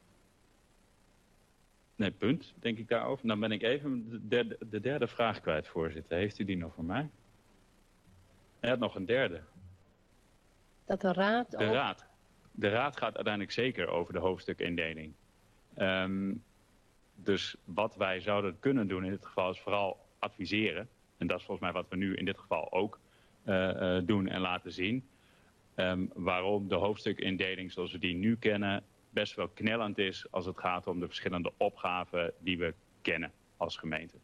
Nee, punt, denk ik daarover. Dan ben ik even de derde, de derde vraag kwijt, voorzitter. Heeft u die nog voor mij? Hij had nog een derde. Dat de raad... De ook... raad. De raad gaat uiteindelijk zeker over de hoofdstukindeling. Um, dus wat wij zouden kunnen doen in dit geval is vooral adviseren. En dat is volgens mij wat we nu in dit geval ook uh, uh, doen en laten zien. Um, waarom de hoofdstukindeling zoals we die nu kennen best wel knellend is als het gaat om de verschillende opgaven die we kennen als gemeente.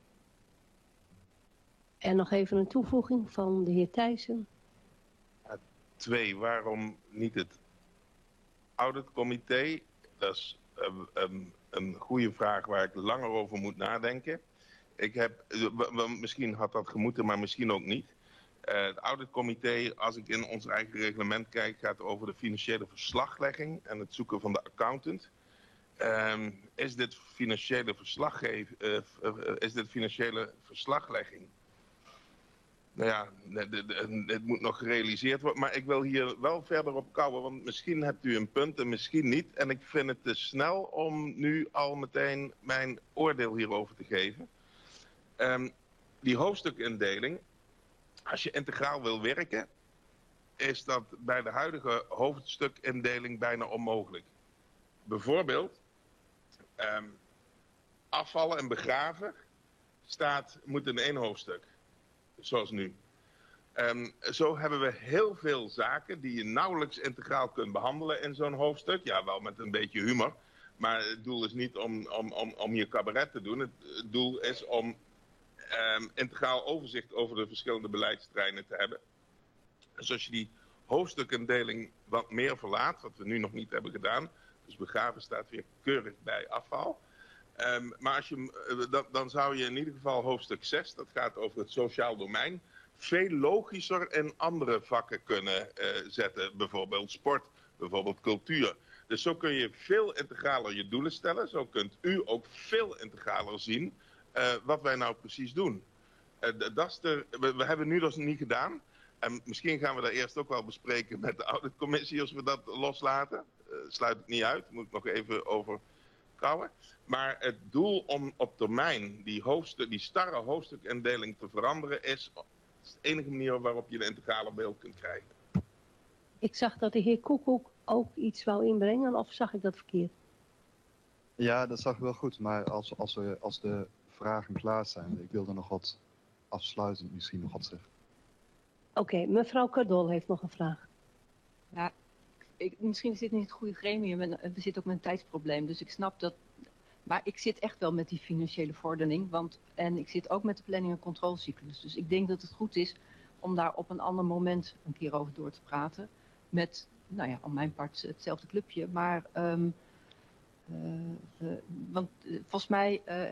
En nog even een toevoeging van de heer Thijssen. Ja, twee, waarom niet het auditcomité? Dat is um, um, een goede vraag waar ik langer over moet nadenken. Ik heb, misschien had dat gemoeten, maar misschien ook niet. Uh, het auditcomité, als ik in ons eigen reglement kijk, gaat over de financiële verslaglegging en het zoeken van de accountant. Um, is dit financiële verslaggev, uh, uh, is dit financiële verslaglegging? Nou ja, het moet nog gerealiseerd worden, maar ik wil hier wel verder op kouwen, want misschien hebt u een punt en misschien niet. En ik vind het te snel om nu al meteen mijn oordeel hierover te geven. Um, die hoofdstukindeling, als je integraal wil werken, is dat bij de huidige hoofdstukindeling bijna onmogelijk. Bijvoorbeeld, um, afvallen en begraven staat, moet in één hoofdstuk. Zoals nu. Um, zo hebben we heel veel zaken die je nauwelijks integraal kunt behandelen in zo'n hoofdstuk. Ja, wel met een beetje humor. Maar het doel is niet om, om, om, om je cabaret te doen. Het, het doel is om um, integraal overzicht over de verschillende beleidsterreinen te hebben. Dus als je die hoofdstukindeling wat meer verlaat, wat we nu nog niet hebben gedaan. Dus begraven staat weer keurig bij afval. Um, maar als je, uh, dan, dan zou je in ieder geval hoofdstuk zes, dat gaat over het sociaal domein, veel logischer in andere vakken kunnen uh, zetten. Bijvoorbeeld sport, bijvoorbeeld cultuur. Dus zo kun je veel integraler je doelen stellen. Zo kunt u ook veel integraler zien uh, wat wij nou precies doen. Uh, dat is de, we, we hebben nu dat niet gedaan. En misschien gaan we dat eerst ook wel bespreken met de auditcommissie als we dat loslaten. Uh, sluit het niet uit, moet ik nog even over kouwen. Maar het doel om op termijn die, hoofdstuk, die starre hoofdstukindeling te veranderen is de enige manier waarop je de integrale beeld kunt krijgen. Ik zag dat de heer Koekoek ook iets wou inbrengen, of zag ik dat verkeerd? Ja, dat zag ik wel goed, maar als, als, we, als de vragen klaar zijn, ik wilde nog wat afsluitend misschien nog wat zeggen. Oké, okay, mevrouw Cardol heeft nog een vraag. Ja, ik, misschien is dit niet het goede gremium en we zitten ook met een tijdsprobleem, dus ik snap dat. Maar ik zit echt wel met die financiële vordering, want, en ik zit ook met de planning- en controlecyclus. Dus ik denk dat het goed is om daar op een ander moment een keer over door te praten. Met, nou ja, aan mijn part hetzelfde clubje, maar, um, uh, uh, want uh, volgens mij... Uh...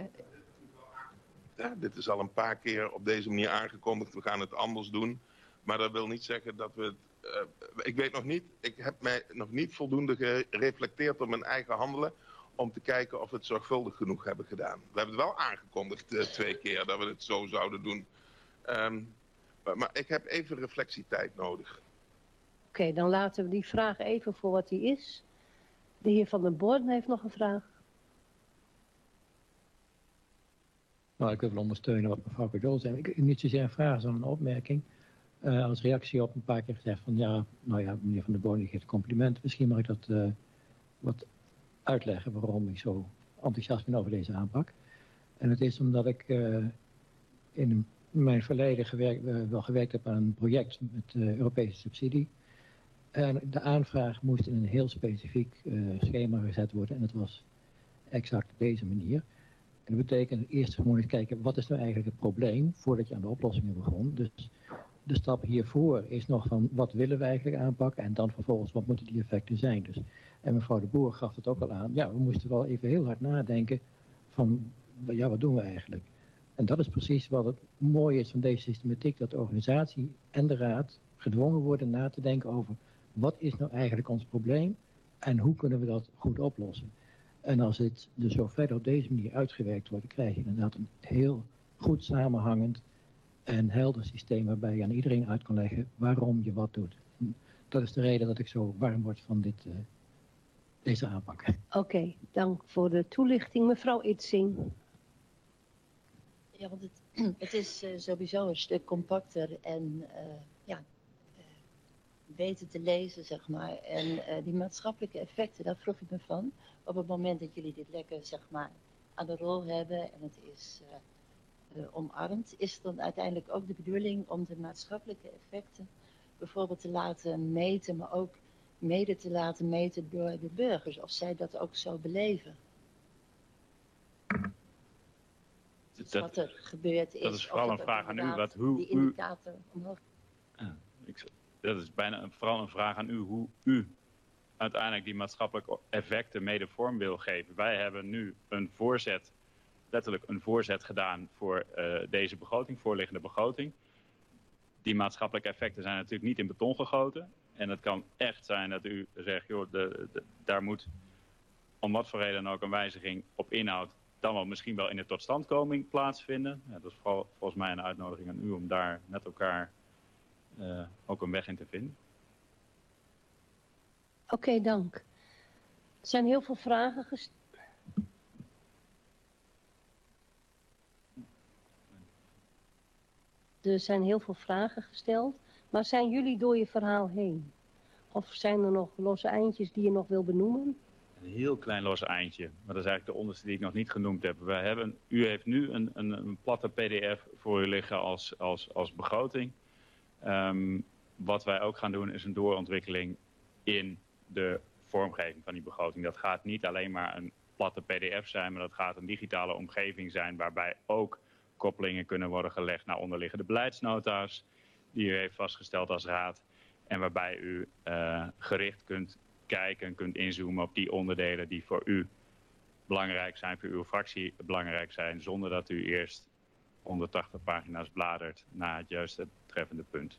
Ja, dit is al een paar keer op deze manier aangekondigd, we gaan het anders doen. Maar dat wil niet zeggen dat we het... Uh, ik weet nog niet, ik heb mij nog niet voldoende gereflecteerd op mijn eigen handelen om te kijken of we het zorgvuldig genoeg hebben gedaan. We hebben het wel aangekondigd uh, twee keer dat we het zo zouden doen. Um, maar, maar ik heb even reflectietijd nodig. Oké, okay, dan laten we die vraag even voor wat die is. De heer Van den Borden heeft nog een vraag. Nou, ik wil wel ondersteunen wat mevrouw Cardol zei. Ik, niet zozeer een vraag, dan een opmerking. Uh, als reactie op een paar keer gezegd van ja, nou ja, meneer Van den Borden geeft een compliment. Misschien mag ik dat uh, wat uitleggen waarom ik zo enthousiast ben over deze aanpak. En het is omdat ik uh, in mijn verleden gewerkt, uh, wel gewerkt heb aan een project met uh, Europese subsidie. En de aanvraag moest in een heel specifiek uh, schema gezet worden en het was exact op deze manier. En dat betekent eerst gewoon eens kijken wat is nou eigenlijk het probleem voordat je aan de oplossingen begon. Dus de stap hiervoor is nog van wat willen we eigenlijk aanpakken en dan vervolgens wat moeten die effecten zijn. Dus, en mevrouw de Boer gaf het ook al aan, ja we moesten wel even heel hard nadenken van ja wat doen we eigenlijk. En dat is precies wat het mooie is van deze systematiek, dat de organisatie en de raad gedwongen worden na te denken over wat is nou eigenlijk ons probleem en hoe kunnen we dat goed oplossen. En als het dus zo verder op deze manier uitgewerkt wordt, dan krijg je inderdaad een heel goed samenhangend en helder systeem waarbij je aan iedereen uit kan leggen waarom je wat doet. dat is de reden dat ik zo warm word van dit, uh, deze aanpak. Oké, okay, dank voor de toelichting. Mevrouw Itzing. Ja, want het, het is uh, sowieso een stuk compacter en uh, ja, uh, weten te lezen, zeg maar. En uh, die maatschappelijke effecten, daar vroeg ik me van. Op het moment dat jullie dit lekker, zeg maar, aan de rol hebben en het is uh, uh, omarmd, is het dan uiteindelijk ook de bedoeling om de maatschappelijke effecten bijvoorbeeld te laten meten, maar ook mede te laten meten door de burgers, of zij dat ook zo beleven? Dat, wat er gebeurd is. Dat is vooral een vraag aan u. Wat, hoe, die indicator u, omhoog. Ja, ik, dat is bijna een, vooral een vraag aan u hoe u uiteindelijk die maatschappelijke effecten mede vorm wil geven. Wij hebben nu een voorzet, letterlijk een voorzet gedaan voor uh, deze begroting, voorliggende begroting. Die maatschappelijke effecten zijn natuurlijk niet in beton gegoten. En het kan echt zijn dat u zegt, joh, de, de, daar moet om wat voor reden dan ook een wijziging op inhoud dan wel misschien wel in de totstandkoming plaatsvinden. Ja, dat is vooral volgens mij een uitnodiging aan u om daar met elkaar uh, ook een weg in te vinden. Oké, okay, dank. Er zijn heel veel vragen gesteld. Er zijn heel veel vragen gesteld, maar zijn jullie door je verhaal heen? Of zijn er nog losse eindjes die je nog wil benoemen? Een heel klein los eindje, maar dat is eigenlijk de onderste die ik nog niet genoemd heb. Wij hebben, u heeft nu een, een, een platte P D F voor u liggen als, als, als begroting. Um, wat wij ook gaan doen is een doorontwikkeling in de vormgeving van die begroting. Dat gaat niet alleen maar een platte P D F zijn, maar dat gaat een digitale omgeving zijn waarbij ook koppelingen kunnen worden gelegd naar onderliggende beleidsnota's die u heeft vastgesteld als raad. En waarbij u uh, gericht kunt kijken en kunt inzoomen op die onderdelen die voor u belangrijk zijn, voor uw fractie belangrijk zijn, zonder dat u eerst honderdtachtig pagina's bladert naar het juiste treffende punt.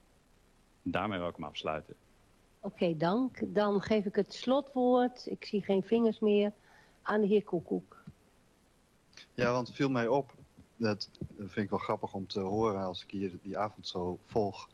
Daarmee wil ik hem afsluiten. Oké, okay, dank. Dan geef ik het slotwoord, ik zie geen vingers meer, aan de heer Koekoek. Ja, want het viel mij op, dat vind ik wel grappig om te horen als ik hier die avond zo volg,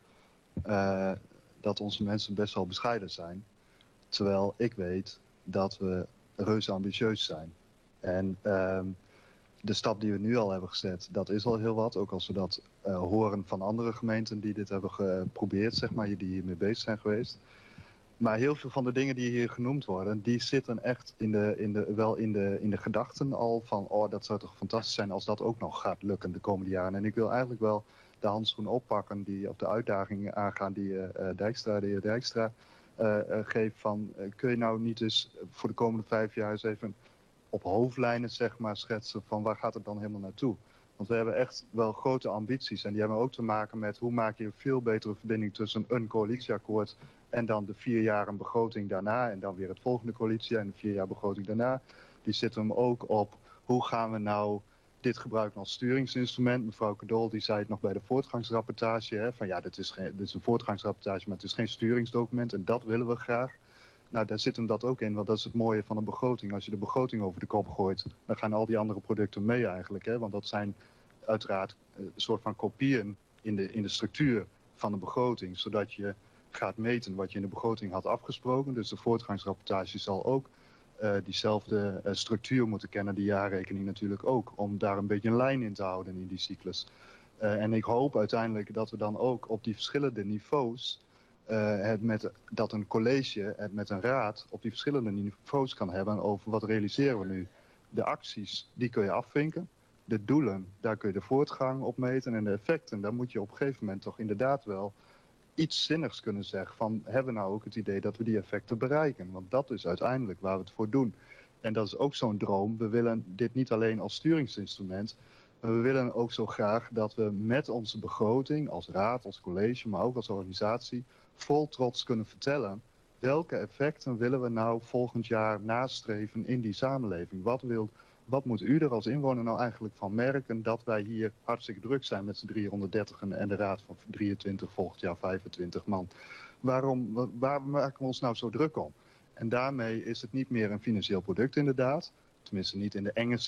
uh, dat onze mensen best wel bescheiden zijn. Terwijl ik weet dat we reuze ambitieus zijn. En uh, de stap die we nu al hebben gezet, dat is al heel wat. Ook als we dat uh, horen van andere gemeenten die dit hebben geprobeerd, zeg maar, die hiermee bezig zijn geweest. Maar heel veel van de dingen die hier genoemd worden, die zitten echt in de, in de, wel in de, in de gedachten al van, oh, dat zou toch fantastisch zijn als dat ook nog gaat lukken de komende jaren. En ik wil eigenlijk wel de handschoen oppakken, die op de uitdagingen aangaan die uh, Dijkstra, de heer Dijkstra uh, uh, geeft van, uh, kun je nou niet eens voor de komende vijf jaar eens even op hoofdlijnen, zeg maar, schetsen van waar gaat het dan helemaal naartoe? Want we hebben echt wel grote ambities en die hebben ook te maken met hoe maak je een veel betere verbinding tussen een coalitieakkoord en dan de vier jaar een begroting daarna en dan weer het volgende coalitie en de vier jaar begroting daarna. Die zitten hem ook op hoe gaan we nou dit gebruiken als sturingsinstrument. Mevrouw Kadol die zei het nog bij de voortgangsrapportage, hè, van ja, dit is, geen, dit is een voortgangsrapportage, maar het is geen sturingsdocument en dat willen we graag. Nou, daar zit hem dat ook in, want dat is het mooie van een begroting. Als je de begroting over de kop gooit, dan gaan al die andere producten mee eigenlijk. Hè? Want dat zijn uiteraard een soort van kopieën in de, in de structuur van de begroting. Zodat je gaat meten wat je in de begroting had afgesproken. Dus de voortgangsrapportage zal ook uh, diezelfde uh, structuur moeten kennen. Die jaarrekening natuurlijk ook. Om daar een beetje een lijn in te houden in die cyclus. Uh, en ik hoop uiteindelijk dat we dan ook op die verschillende niveaus... Uh, het met, dat een college het met een raad op die verschillende niveaus kan hebben over wat realiseren we nu. De acties, die kun je afvinken. De doelen, daar kun je de voortgang op meten. En de effecten, daar moet je op een gegeven moment toch inderdaad wel iets zinnigs kunnen zeggen. Van, hebben we nou ook het idee dat we die effecten bereiken? Want dat is uiteindelijk waar we het voor doen. En dat is ook zo'n droom. We willen dit niet alleen als sturingsinstrument... Maar we willen ook zo graag dat we met onze begroting, als raad, als college, maar ook als organisatie, vol trots kunnen vertellen welke effecten willen we nou volgend jaar nastreven in die samenleving. Wat, wil, wat moet u er als inwoner nou eigenlijk van merken dat wij hier hartstikke druk zijn met z'n driehonderddertig en de raad van drieëntwintig, volgend jaar vijfentwintig man. Waarom, waar maken we ons nou zo druk om? En daarmee is het niet meer een financieel product inderdaad, tenminste niet in de enge zin.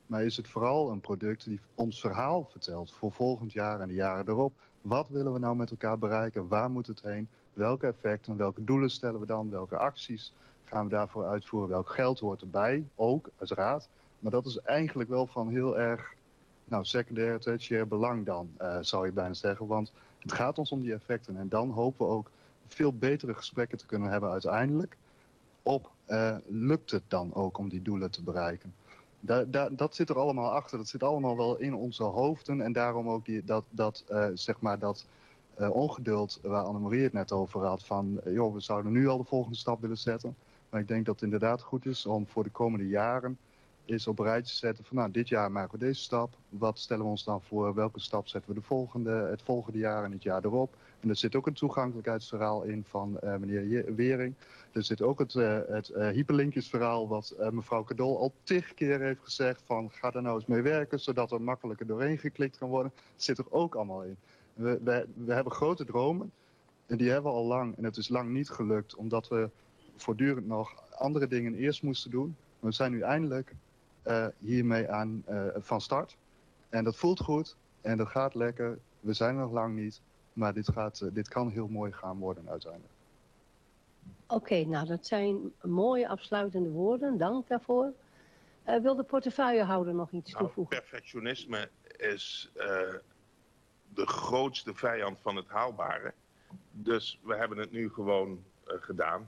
Maar is het vooral een product die ons verhaal vertelt voor volgend jaar en de jaren erop. Wat willen we nou met elkaar bereiken? Waar moet het heen? Welke effecten, welke doelen stellen we dan? Welke acties gaan we daarvoor uitvoeren? Welk geld hoort erbij? Ook als raad. Maar dat is eigenlijk wel van heel erg nou, secundair, tertiair belang dan, uh, zou je bijna zeggen. Want het gaat ons om die effecten. En dan hopen we ook veel betere gesprekken te kunnen hebben uiteindelijk. Op, uh, lukt het dan ook om die doelen te bereiken? Da, da, dat zit er allemaal achter. Dat zit allemaal wel in onze hoofden. En daarom ook die, dat, dat, uh, zeg maar dat uh, ongeduld waar Annemarie het net over had. Van, uh, joh, we zouden nu al de volgende stap willen zetten. Maar ik denk dat het inderdaad goed is om voor de komende jaren is op een rijtje zetten van nou, dit jaar maken we deze stap. Wat stellen we ons dan voor? Welke stap zetten we de volgende, het volgende jaar en het jaar erop? En er zit ook een toegankelijkheidsverhaal in van uh, meneer Wering. Er zit ook het, uh, het uh, hyperlinkjesverhaal wat uh, mevrouw Cadol al tig keer heeft gezegd van ga daar nou eens mee werken zodat er makkelijker doorheen geklikt kan worden. Dat zit er ook allemaal in. We, we, we hebben grote dromen en die hebben we al lang en het is lang niet gelukt omdat we voortdurend nog andere dingen eerst moesten doen. We zijn nu eindelijk uh, hiermee aan uh, van start en dat voelt goed en dat gaat lekker. We zijn er nog lang niet. Maar dit, gaat, uh, dit kan heel mooi gaan worden uiteindelijk. Oké, okay, nou dat zijn mooie afsluitende woorden. Dank daarvoor. Uh, wil de portefeuillehouder nog iets nou, toevoegen? Perfectionisme is uh, de grootste vijand van het haalbare. Dus we hebben het nu gewoon uh, gedaan.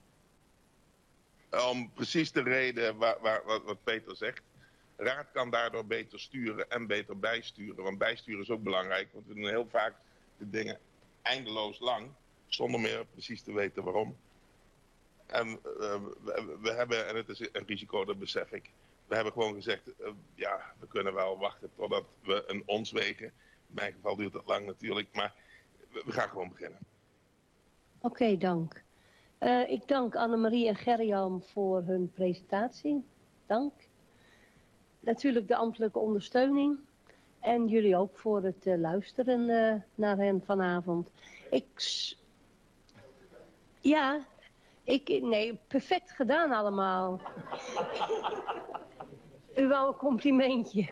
Om precies de reden waar, waar, wat, wat Peter zegt. Raad kan daardoor beter sturen en beter bijsturen. Want bijsturen is ook belangrijk. Want we doen heel vaak de dingen eindeloos lang, zonder meer precies te weten waarom. En uh, we, we hebben, en het is een risico, dat besef ik, we hebben gewoon gezegd, uh, ja, we kunnen wel wachten totdat we een ons wegen. In mijn geval duurt dat lang natuurlijk, maar we, we gaan gewoon beginnen. Oké, okay, dank. Uh, ik dank Annemarie en Gerjan voor hun presentatie. Dank. Natuurlijk de ambtelijke ondersteuning. En jullie ook voor het uh, luisteren uh, naar hen vanavond. Ik... Ja, ik... Nee, perfect gedaan allemaal. U wou een complimentje.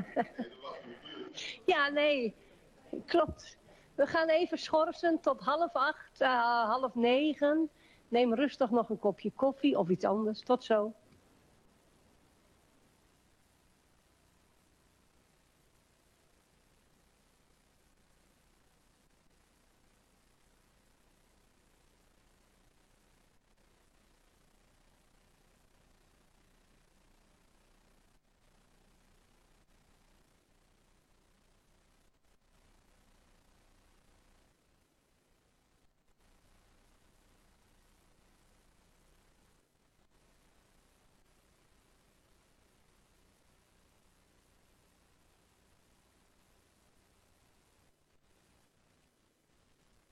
Ja, nee, klopt. We gaan even schorsen tot half acht, uh, half negen. Neem rustig nog een kopje koffie of iets anders. Tot zo.